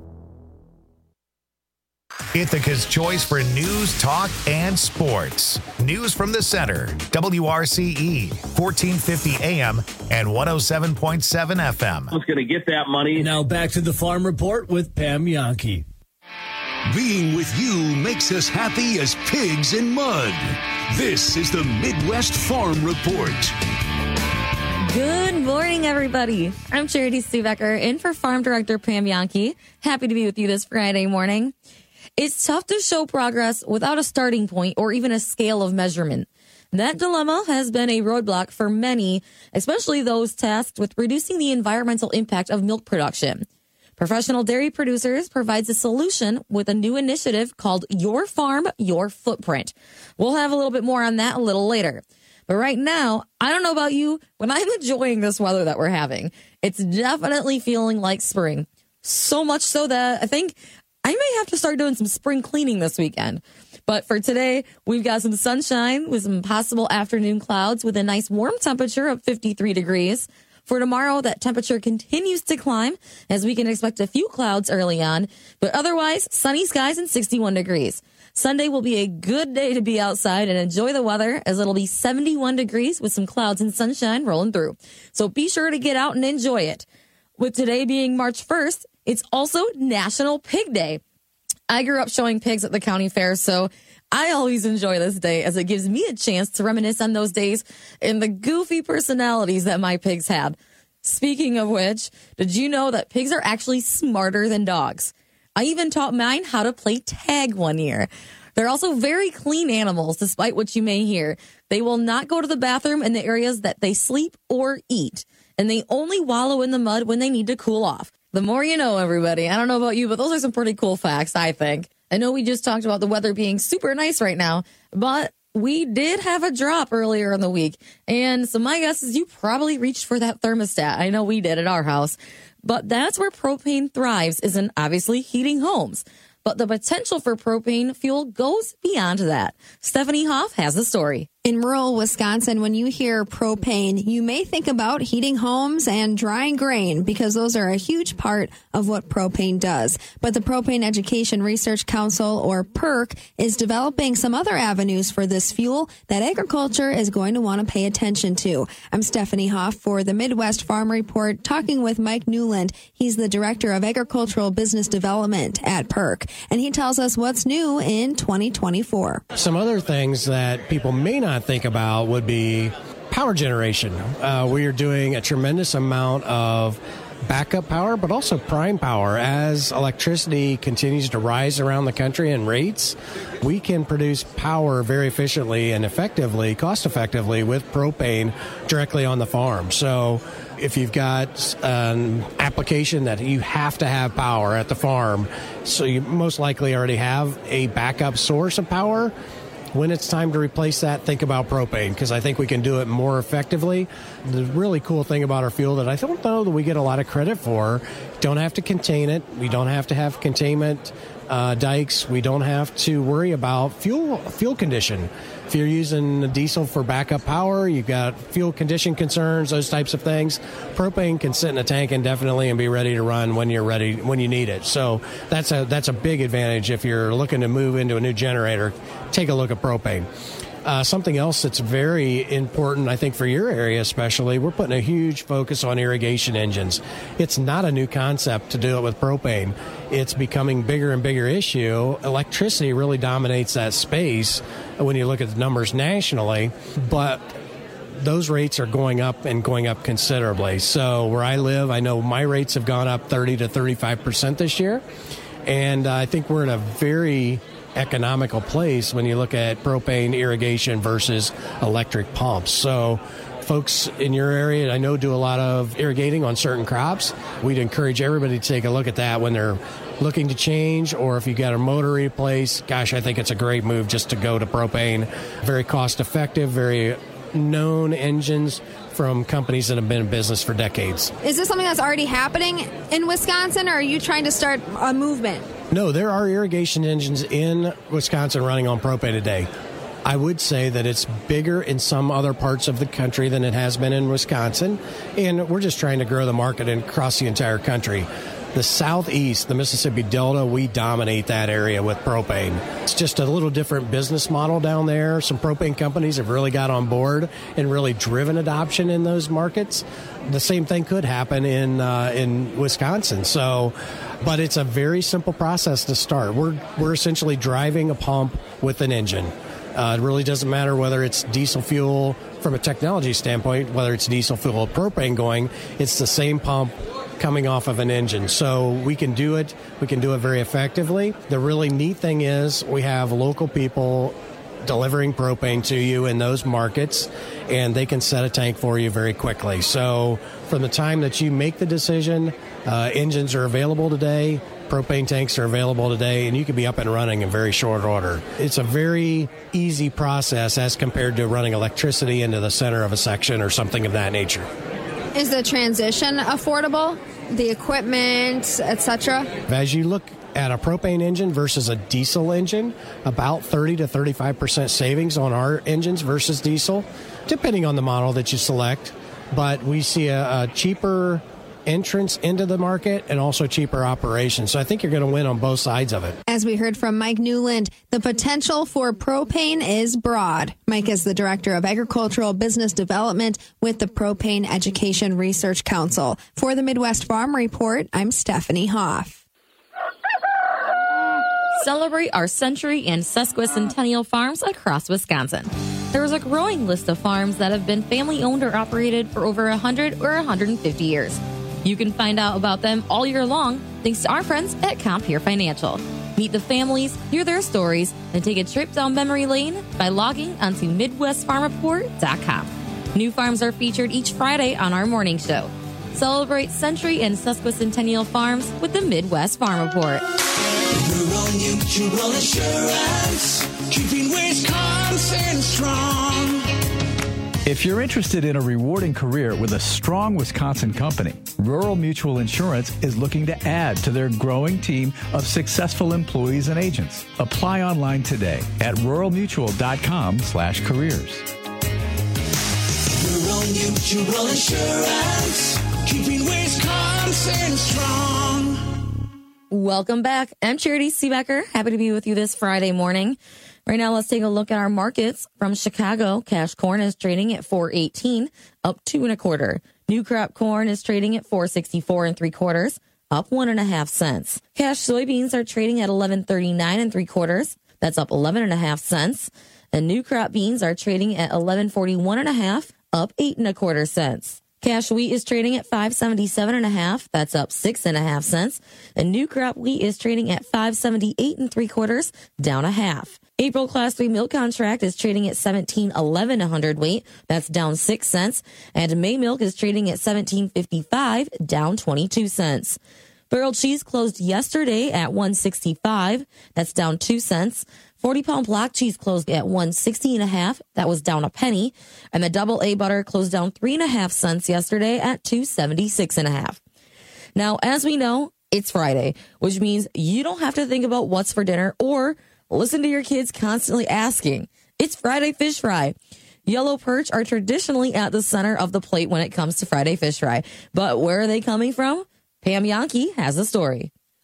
Ithaca's choice for news, talk, and sports. News from the center. W R C E, fourteen fifty A M and one oh seven point seven F M. I was going to get that money. Now back to the Farm Report with Pam Yankee. Being with you makes us happy as pigs in mud. This is the Midwest Farm Report. Good morning, everybody. I'm Charity Stubecker, in for Farm Director Pam Yankee. Happy to be with you this Friday morning. It's tough to show progress without a starting point or even a scale of measurement. That dilemma has been a roadblock for many, especially those tasked with reducing the environmental impact of milk production. Professional Dairy Producers provides a solution with a new initiative called Your Farm, Your Footprint. We'll have a little bit more on that a little later. But right now, I don't know about you, but I'm enjoying this weather that we're having. It's definitely feeling like spring. So much so that I think I may have to start doing some spring cleaning this weekend. But for today, we've got some sunshine with some possible afternoon clouds with a nice warm temperature of fifty-three degrees. For tomorrow, that temperature continues to climb as we can expect a few clouds early on, but otherwise sunny skies and sixty-one degrees. Sunday will be a good day to be outside and enjoy the weather as it'll be seventy-one degrees with some clouds and sunshine rolling through. So be sure to get out and enjoy it. With today being March first, it's also National Pig Day. I grew up showing pigs at the county fair, so I always enjoy this day as it gives me a chance to reminisce on those days and the goofy personalities that my pigs had. Speaking of which, did you know that pigs are actually smarter than dogs? I even taught mine how to play tag one year. They're also very clean animals, despite what you may hear. They will not go to the bathroom in the areas that they sleep or eat, and they only wallow in the mud when they need to cool off. The more you know, everybody. I don't know about you, but those are some pretty cool facts, I think. I know we just talked about the weather being super nice right now, but we did have a drop earlier in the week. And so my guess is you probably reached for that thermostat. I know we did at our house. But that's where propane thrives, is in obviously heating homes. But the potential for propane fuel goes beyond that. Stephanie Hoff has the story. In rural Wisconsin, when you hear propane, you may think about heating homes and drying grain because those are a huge part of what propane does. But the Propane Education Research Council, or PERC, is developing some other avenues for this fuel that agriculture is going to want to pay attention to. I'm Stephanie Hoff for the Midwest Farm Report, talking with Mike Newland. He's the Director of Agricultural Business Development at PERC, and he tells us what's new in twenty twenty-four. Some other things that people may not think about would be power generation. Uh, we are doing a tremendous amount of backup power, but also prime power. As electricity continues to rise around the country in rates, we can produce power very efficiently and effectively, cost effectively, with propane directly on the farm. So if you've got an application that you have to have power at the farm, so you most likely already have a backup source of power, when it's time to replace that, think about propane, because I think we can do it more effectively. The really cool thing about our fuel that I don't know that we get a lot of credit for, don't have to contain it. We don't have to have containment uh, dikes. We don't have to worry about fuel fuel condition. If you're using diesel for backup power, you've got fuel condition concerns, those types of things. Propane can sit in a tank indefinitely and be ready to run when you're ready, when you need it. So that's a that's a big advantage if you're looking to move into a new generator. Take a look at propane. Uh, something else that's very important, I think, for your area especially, we're putting a huge focus on irrigation engines. It's not a new concept to do it with propane. It's becoming bigger and bigger issue. Electricity really dominates that space when you look at the numbers nationally, but those rates are going up and going up considerably. So where I live, I know my rates have gone up thirty to thirty-five percent this year. And uh, I think we're in a very economical place when you look at propane irrigation versus electric pumps. So folks in your area, I know, do a lot of irrigating on certain crops. We'd encourage everybody to take a look at that when they're looking to change, or if you got a motor replace. Gosh, I think it's a great move just to go to propane. Very cost effective, very known engines from companies that have been in business for decades. Is this something that's already happening in Wisconsin, or are you trying to start a movement? No, there are irrigation engines in Wisconsin running on propane today. I would say that it's bigger in some other parts of the country than it has been in Wisconsin, and we're just trying to grow the market across the entire country. The Southeast, the Mississippi Delta, we dominate that area with propane. It's just a little different business model down there. Some propane companies have really got on board and really driven adoption in those markets. The same thing could happen in uh, in Wisconsin. So, but it's a very simple process to start. We're we're essentially driving a pump with an engine. Uh, it really doesn't matter whether it's diesel fuel from a technology standpoint, whether it's diesel fuel or propane going. It's the same pump coming off of an engine. So we can do it. We can do it very effectively. The really neat thing is we have local people delivering propane to you in those markets, and they can set a tank for you very quickly. So from the time that you make the decision, uh, engines are available today, propane tanks are available today, and you can be up and running in very short order. It's a very easy process as compared to running electricity into the center of a section or something of that nature. Is the transition affordable? The equipment, et cetera? As you look at a propane engine versus a diesel engine, about thirty to thirty-five percent savings on our engines versus diesel, depending on the model that you select. But we see a, a cheaper entrance into the market and also cheaper operation. So I think you're going to win on both sides of it. As we heard from Mike Newland, the potential for propane is broad. Mike is the Director of Agricultural Business Development with the Propane Education Research Council. For the Midwest Farm Report, I'm Stephanie Hoff. Celebrate our century and sesquicentennial farms across Wisconsin. There is a growing list of farms that have been family-owned or operated for over one hundred or one hundred fifty years. You can find out about them all year long thanks to our friends at Compeer Financial. Meet the families, hear their stories, and take a trip down memory lane by logging onto Midwest Farm Report dot com. New farms are featured each Friday on our morning show. Celebrate century and sesquicentennial farms with the Midwest Farm Report. Rural Mutual Insurance, keeping Wisconsin strong. If you're interested in a rewarding career with a strong Wisconsin company, Rural Mutual Insurance is looking to add to their growing team of successful employees and agents. Apply online today at rural mutual dot com slash careers. Rural Mutual Insurance, keeping Wisconsin strong. Welcome back. I'm Charity Seebecker. Happy to be with you this Friday morning. Right now, let's take a look at our markets. From Chicago, cash corn is trading at four eighteen, up two and a quarter. New crop corn is trading at four sixty-four and three quarters, up one and a half cents. Cash soybeans are trading at eleven thirty-nine and three quarters. That's up eleven and a half cents. And new crop beans are trading at eleven forty-one and a half, up eight and a quarter cents. Cash wheat is trading at five seventy-seven and a half. That's up six and a half cents. And new crop wheat is trading at five seventy-eight and three quarters, down a half. April class three milk contract is trading at seventeen eleven a hundredweight. That's down six cents. And May milk is trading at seventeen fifty-five, down twenty-two cents. Barrel cheese closed yesterday at one sixty-five. That's down two cents. forty pound block cheese closed at one sixty and a half. That was down a penny. And the double A butter closed down three and a half cents yesterday at two seventy-six and a half. Now, as we know, it's Friday, which means you don't have to think about what's for dinner or listen to your kids constantly asking. It's Friday Fish Fry. Yellow perch are traditionally at the center of the plate when it comes to Friday Fish Fry. But where are they coming from? Pam Yankee has a story.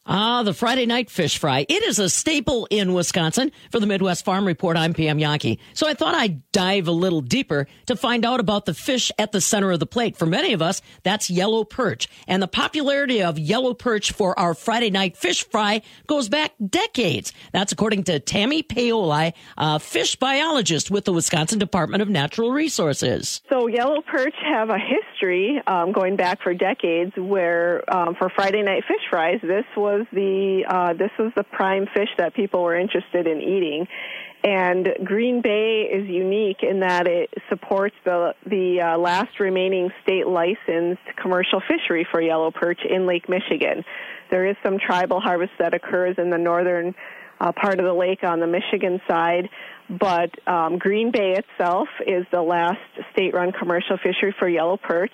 Ah, the Friday night fish fry. It is a staple in Wisconsin. For the Midwest Farm Report, I'm Pam Yankee. So I thought I'd dive a little deeper to find out about the fish at the center of the plate. For many of us, that's yellow perch. And the popularity of yellow perch for our Friday night fish fry goes back decades. That's according to Tammy Paoli, a fish biologist with the Wisconsin Department of Natural Resources. So yellow perch have a history um, going back for decades where um, for Friday night fish fries, this was the uh, this was the prime fish that people were interested in eating. And Green Bay is unique in that it supports the the uh, last remaining state licensed commercial fishery for yellow perch in Lake Michigan. There is some tribal harvest that occurs in the northern uh, part of the lake on the Michigan side, but um, Green Bay itself is the last state-run commercial fishery for yellow perch.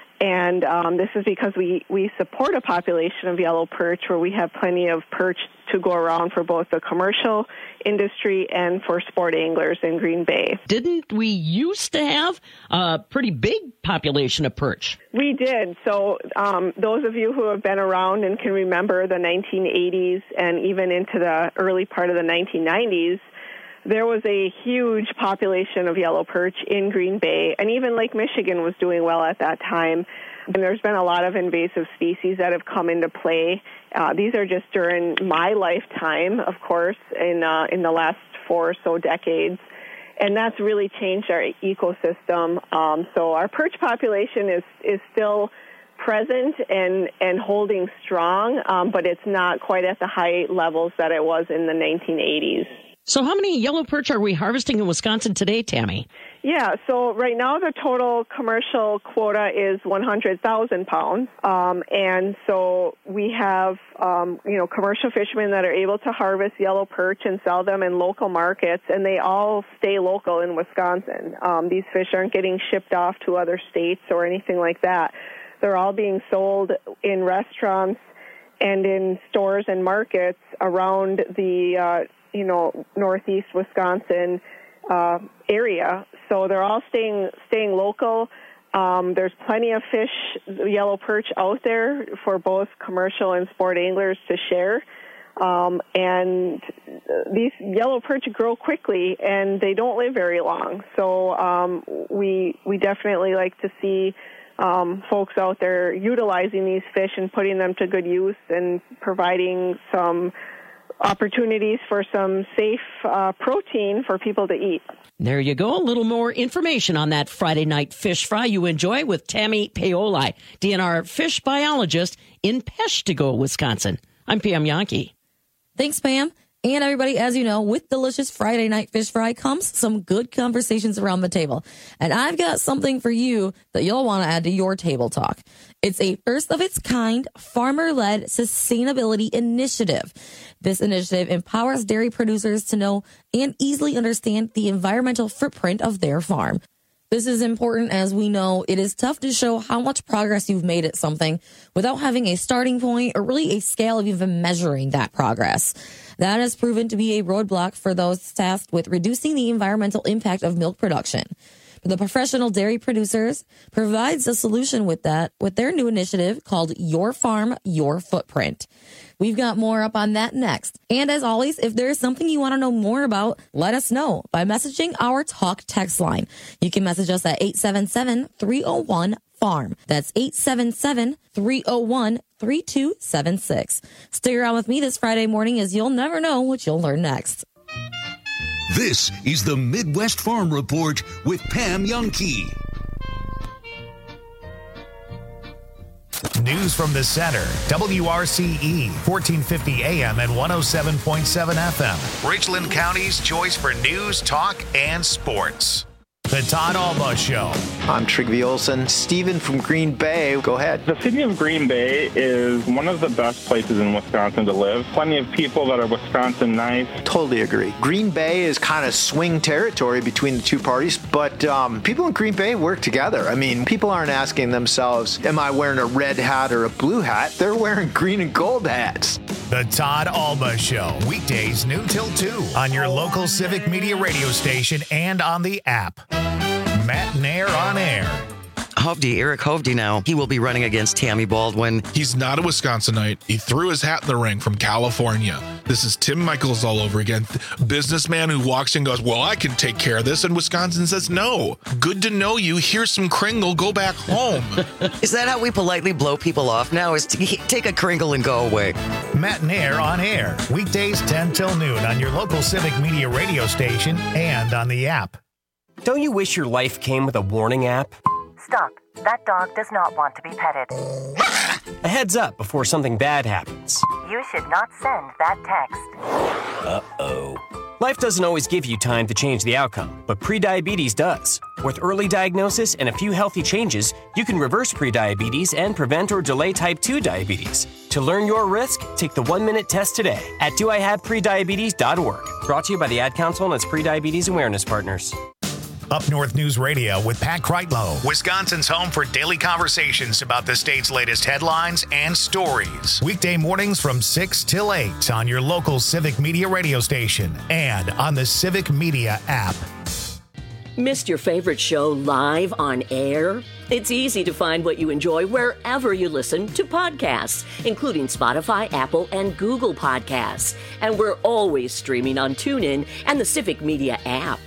And um, this is because we, we support a population of yellow perch where we have plenty of perch to go around for both the commercial industry and for sport anglers in Green Bay. Didn't we used to have a pretty big population of perch? We did. So um, those of you who have been around and can remember the nineteen eighties and even into the early part of the nineteen nineties, there was a huge population of yellow perch in Green Bay, and even Lake Michigan was doing well at that time. And there's been a lot of invasive species that have come into play. Uh, these are just during my lifetime, of course, in uh, in the last four or so decades. And that's really changed our ecosystem. Um, so our perch population is, is still present and, and holding strong, um, but it's not quite at the high levels that it was in the nineteen eighties. So how many yellow perch are we harvesting in Wisconsin today, Tammy? Yeah, so right now the total commercial quota is one hundred thousand pounds. Um, and so we have, um, you know, commercial fishermen that are able to harvest yellow perch and sell them in local markets, and they all stay local in Wisconsin. Um, these fish aren't getting shipped off to other states or anything like that. They're all being sold in restaurants and in stores and markets around the uh you know, northeast Wisconsin uh, area. So they're all staying staying local. Um, there's plenty of fish, yellow perch out there for both commercial and sport anglers to share. Um, and these yellow perch grow quickly, and they don't live very long. So um, we we definitely like to see um, folks out there utilizing these fish and putting them to good use and providing some opportunities for some safe uh, protein for people to eat. There you go. A little more information on that Friday night fish fry you enjoy with Tammy Paoli, D N R fish biologist in Peshtigo, Wisconsin. I'm Pam Yankee. Thanks, Pam. And everybody, as you know, with delicious Friday night fish fry comes some good conversations around the table. And I've got something for you that you'll want to add to your table talk. It's a first of its kind farmer-led sustainability initiative. This initiative empowers dairy producers to know and easily understand the environmental footprint of their farm. This is important as we know it is tough to show how much progress you've made at something without having a starting point or really a scale of even measuring that progress. That has proven to be a roadblock for those tasked with reducing the environmental impact of milk production. But the Professional Dairy Producers provides a solution with that with their new initiative called Your Farm, Your Footprint. We've got more up on that next. And as always, if there's something you want to know more about, let us know by messaging our talk text line. You can message us at eight seven seven, three oh one, farm. That's eight seven seven, three oh one, three two seven six. Stick around with me this Friday morning as you'll never know what you'll learn next. This is the Midwest Farm Report with Pam Yankee. News from the center. W R C E, fourteen fifty A M and one oh seven point seven F M. Richland County's choice for news, talk, and sports. The Todd Alba Show. I'm Trigby Olson. Steven from Green Bay. Go ahead. The city of Green Bay is one of the best places in Wisconsin to live. Plenty of people that are Wisconsin nice. Totally agree. Green Bay is kind of swing territory between the two parties, but um, people in Green Bay work together. I mean, people aren't asking themselves, am I wearing a red hat or a blue hat? They're wearing green and gold hats. The Todd Alba Show. Weekdays noon till two on your local Civic Media radio station and on the app. Matt Nair on air. Hovde, Eric Hovde now. He will be running against Tammy Baldwin. He's not a Wisconsinite. He threw his hat in the ring from California. This is Tim Michaels all over again. Businessman who walks in and goes, well, I can take care of this. And Wisconsin says, no. Good to know you. Here's some Kringle. Go back home. Is that how we politely blow people off now? Is to take a Kringle and go away? Matt and Air on air. Weekdays ten till noon on your local Civic Media radio station and on the app. Don't you wish your life came with a warning app? Stop. That dog does not want to be petted. A heads up before something bad happens. You should not send that text. Uh-oh. Life doesn't always give you time to change the outcome, but prediabetes does. With early diagnosis and a few healthy changes, you can reverse prediabetes and prevent or delay type two diabetes. To learn your risk, take the one-minute test today at do I have prediabetes dot org. Brought to you by the Ad Council and its prediabetes awareness partners. Up North News Radio with Pat Kreitlow, Wisconsin's home for daily conversations about the state's latest headlines and stories. Weekday mornings from six till eight on your local Civic Media radio station and on the Civic Media app. Missed your favorite show live on air? It's easy to find what you enjoy wherever you listen to podcasts, including Spotify, Apple, and Google Podcasts. And we're always streaming on TuneIn and the Civic Media app.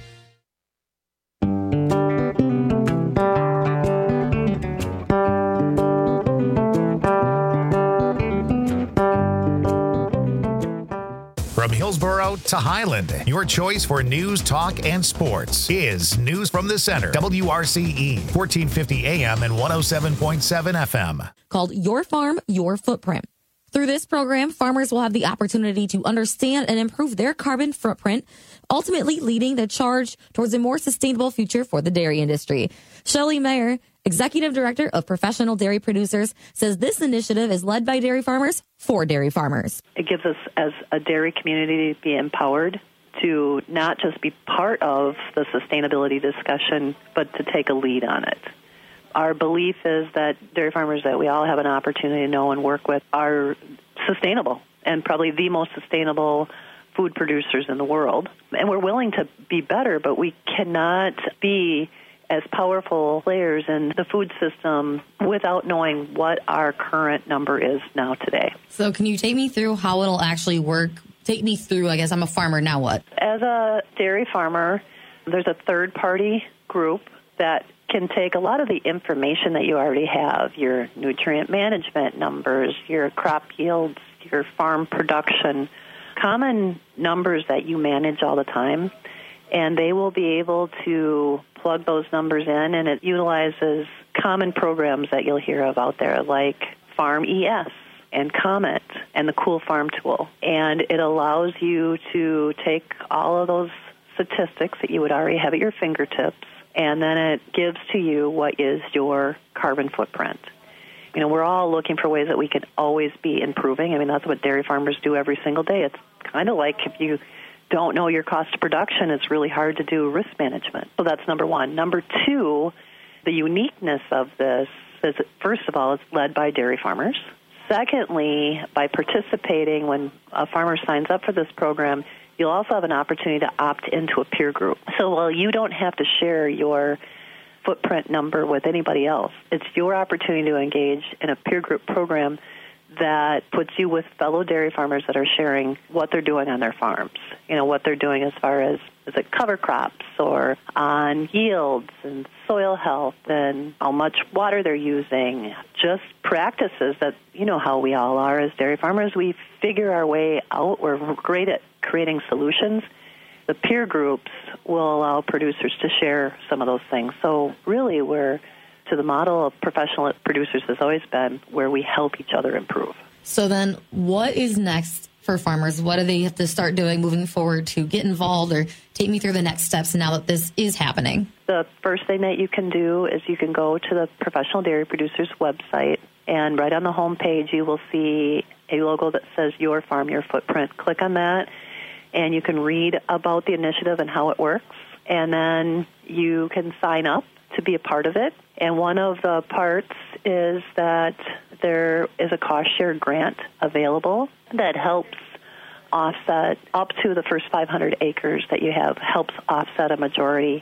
From Hillsboro to Highland, your choice for news, talk, and sports is News from the Center. W R C E, fourteen fifty A M and one oh seven point seven F M. Called Your Farm, Your Footprint. Through this program, farmers will have the opportunity to understand and improve their carbon footprint, ultimately leading the charge towards a more sustainable future for the dairy industry. Shelley Mayer, Executive Director of Professional Dairy Producers, says this initiative is led by dairy farmers for dairy farmers. It gives us, as a dairy community, to be empowered to not just be part of the sustainability discussion, but to take a lead on it. Our belief is that dairy farmers that we all have an opportunity to know and work with are sustainable and probably the most sustainable food producers in the world. And we're willing to be better, but we cannot be as powerful players in the food system without knowing what our current number is now today. So can you take me through how it'll actually work? Take me through, I guess I'm a farmer, now what? As a dairy farmer, there's a third-party group that can take a lot of the information that you already have, your nutrient management numbers, your crop yields, your farm production, common numbers that you manage all the time, and they will be able to plug those numbers in, and it utilizes common programs that you'll hear of out there like Farm E S and Comet and the Cool Farm Tool. And it allows you to take all of those statistics that you would already have at your fingertips, and then it gives to you what is your carbon footprint. You know, we're all looking for ways that we can always be improving. I mean, that's what dairy farmers do every single day. It's kind of like if you don't know your cost of production, it's really hard to do risk management. So that's number one. Number two, the uniqueness of this is, first of all, it's led by dairy farmers. Secondly, by participating, when a farmer signs up for this program, you'll also have an opportunity to opt into a peer group. So while you don't have to share your footprint number with anybody else, it's your opportunity to engage in a peer group program that puts you with fellow dairy farmers that are sharing what they're doing on their farms. You know, what they're doing as far as, is it cover crops or on yields and soil health and how much water they're using. Just practices that, you know how we all are as dairy farmers. We figure our way out. We're great at creating solutions. The peer groups will allow producers to share some of those things. So really we're to the model of professional producers has always been where we help each other improve. So then what is next for farmers? What do they have to start doing moving forward to get involved, or take me through the next steps now that this is happening? The first thing that you can do is you can go to the Professional Dairy Producers website, and right on the home page you will see a logo that says Your Farm, Your Footprint. Click on that, and you can read about the initiative and how it works, and then you can sign up to be a part of it. And one of the parts is that there is a cost-share grant available that helps offset up to the first five hundred acres that you have, helps offset a majority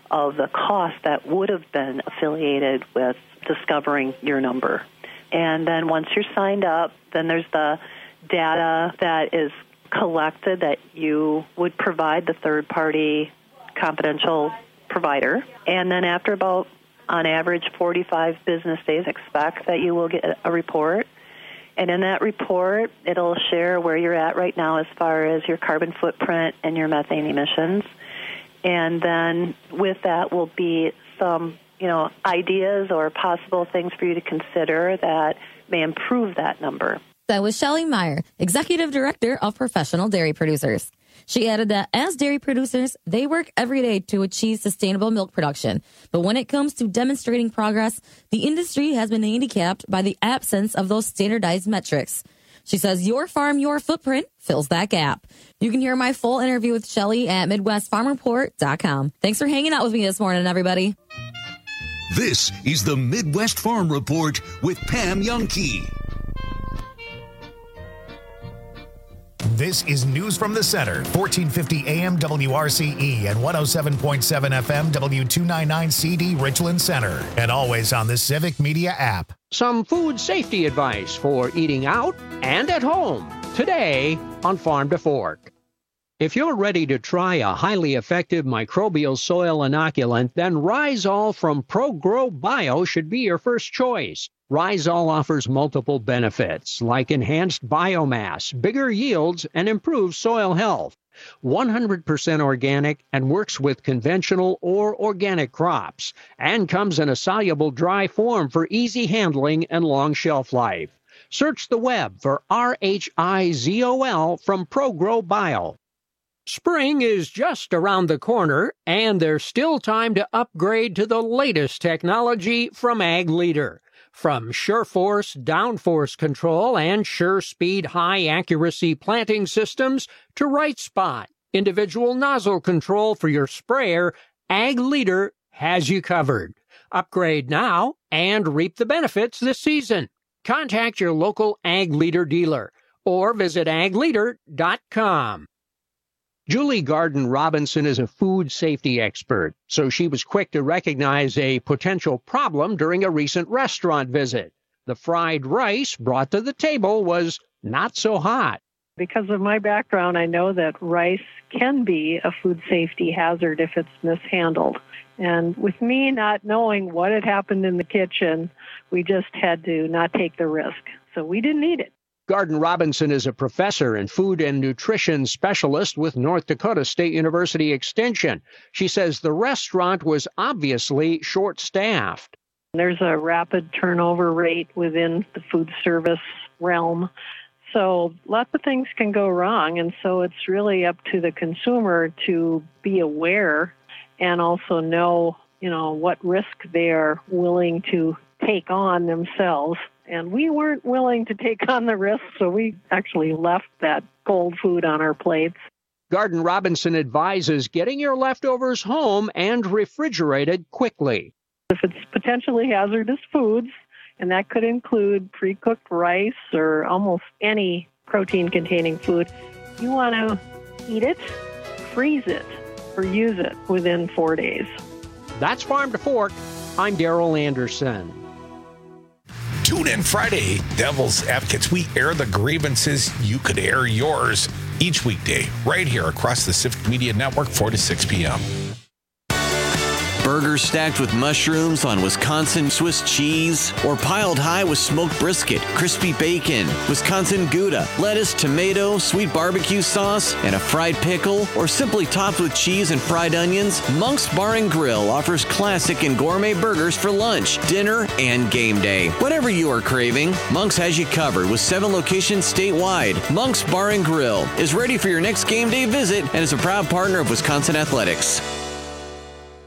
of the cost that would have been affiliated with discovering your number. And then once you're signed up, then there's the data that is collected that you would provide the third-party confidential provider. And then after about, on average, forty-five business days, expect that you will get a report. And in that report, it'll share where you're at right now as far as your carbon footprint and your methane emissions. And then with that will be some, you know, ideas or possible things for you to consider that may improve that number. That was Shelley Meyer, Executive Director of Professional Dairy Producers. She added that as dairy producers, they work every day to achieve sustainable milk production. But when it comes to demonstrating progress, the industry has been handicapped by the absence of those standardized metrics. She says your farm, your footprint fills that gap. You can hear my full interview with Shelley at Midwest Farm Report dot com. Thanks for hanging out with me this morning, everybody. This is the Midwest Farm Report with Pam Jahnke. This is News from the Center, fourteen fifty A M W R C E and one oh seven point seven F M W two ninety-nine C D Richland Center, and always on the Civic Media app. Some food safety advice for eating out and at home today on Farm to Fork. If you're ready to try a highly effective microbial soil inoculant, then Rhizol from ProGrow Bio should be your first choice. Rhizol offers multiple benefits like enhanced biomass, bigger yields, and improved soil health. one hundred percent organic and works with conventional or organic crops, and comes in a soluble dry form for easy handling and long shelf life. Search the web for R H I Z O L from ProGrow Bio. Spring is just around the corner, and there's still time to upgrade to the latest technology from Ag Leader. From SureForce downforce control and SureSpeed high-accuracy planting systems to Right Spot, individual nozzle control for your sprayer, Ag Leader has you covered. Upgrade now and reap the benefits this season. Contact your local Ag Leader dealer or visit ag leader dot com. Julie Garden Robinson is a food safety expert, so she was quick to recognize a potential problem during a recent restaurant visit. The fried rice brought to the table was not so hot. Because of my background, I know that rice can be a food safety hazard if it's mishandled. And with me not knowing what had happened in the kitchen, we just had to not take the risk. So we didn't eat it. Garden Robinson is a professor and food and nutrition specialist with North Dakota State University Extension. She says the restaurant was obviously short-staffed. There's a rapid turnover rate within the food service realm. So lots of things can go wrong, and so it's really up to the consumer to be aware and also know, you know, what risk they're willing to take on themselves. And we weren't willing to take on the risk, so we actually left that cold food on our plates. Garden Robinson advises getting your leftovers home and refrigerated quickly. If it's potentially hazardous foods, and that could include pre-cooked rice or almost any protein-containing food, you want to eat it, freeze it, or use it within four days. That's Farm to Fork. I'm Daryl Anderson. Tune in Friday, Devil's Advocates. We air the grievances. You could air yours each weekday right here across the Civic Media Network, four to six p.m. Burgers stacked with mushrooms on Wisconsin Swiss cheese, or piled high with smoked brisket, crispy bacon, Wisconsin Gouda, lettuce, tomato, sweet barbecue sauce, and a fried pickle, or simply topped with cheese and fried onions, Monk's Bar and Grill offers classic and gourmet burgers for lunch, dinner, and game day. Whatever you are craving, Monk's has you covered with seven locations statewide. Monk's Bar and Grill is ready for your next game day visit and is a proud partner of Wisconsin Athletics.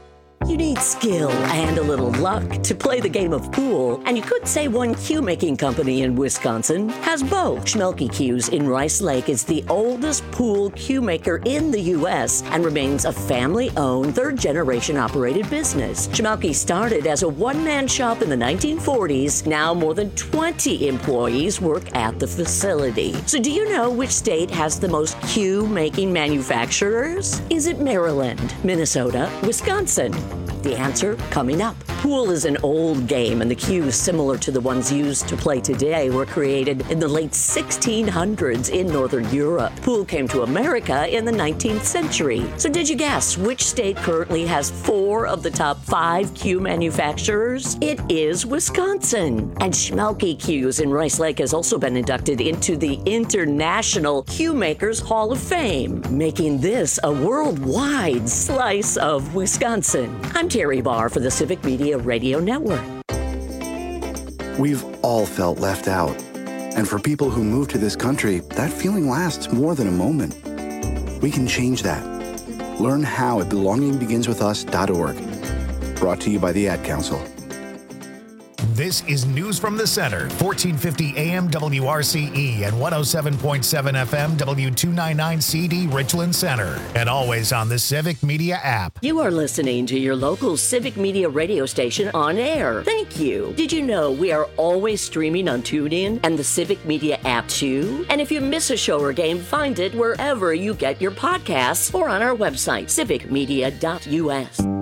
You need skill and a little luck to play the game of pool, and you could say one cue-making company in Wisconsin has both. Schmelke Cues in Rice Lake is the oldest pool cue maker in the U S and remains a family-owned, third-generation operated business. Schmelke started as a one-man shop in the nineteen forties. Now more than twenty employees work at the facility. So do you know which state has the most cue-making manufacturers? Is it Maryland, Minnesota, Wisconsin? The answer coming up. Pool is an old game, and the cues similar to the ones used to play today were created in the late sixteen hundreds in Northern Europe. Pool came to America in the nineteenth century. So did you guess which state currently has four of the top five cue manufacturers? It is Wisconsin. And Schmelke Cues in Rice Lake has also been inducted into the International Cue Makers Hall of Fame, making this a worldwide slice of Wisconsin. I'm Terry Barr for the Civic Media Radio Network. We've all felt left out. And for people who move to this country, that feeling lasts more than a moment. We can change that. Learn how at belonging begins with us dot org. Brought to you by the Ad Council. This is News from the Center, fourteen fifty A M W R C E and one oh seven point seven F M W two ninety-nine C D Richland Center. And always on the Civic Media app. You are listening to your local Civic Media radio station on air. Thank you. Did you know we are always streaming on TuneIn and the Civic Media app too? And if you miss a show or game, find it wherever you get your podcasts or on our website, civic media dot U S.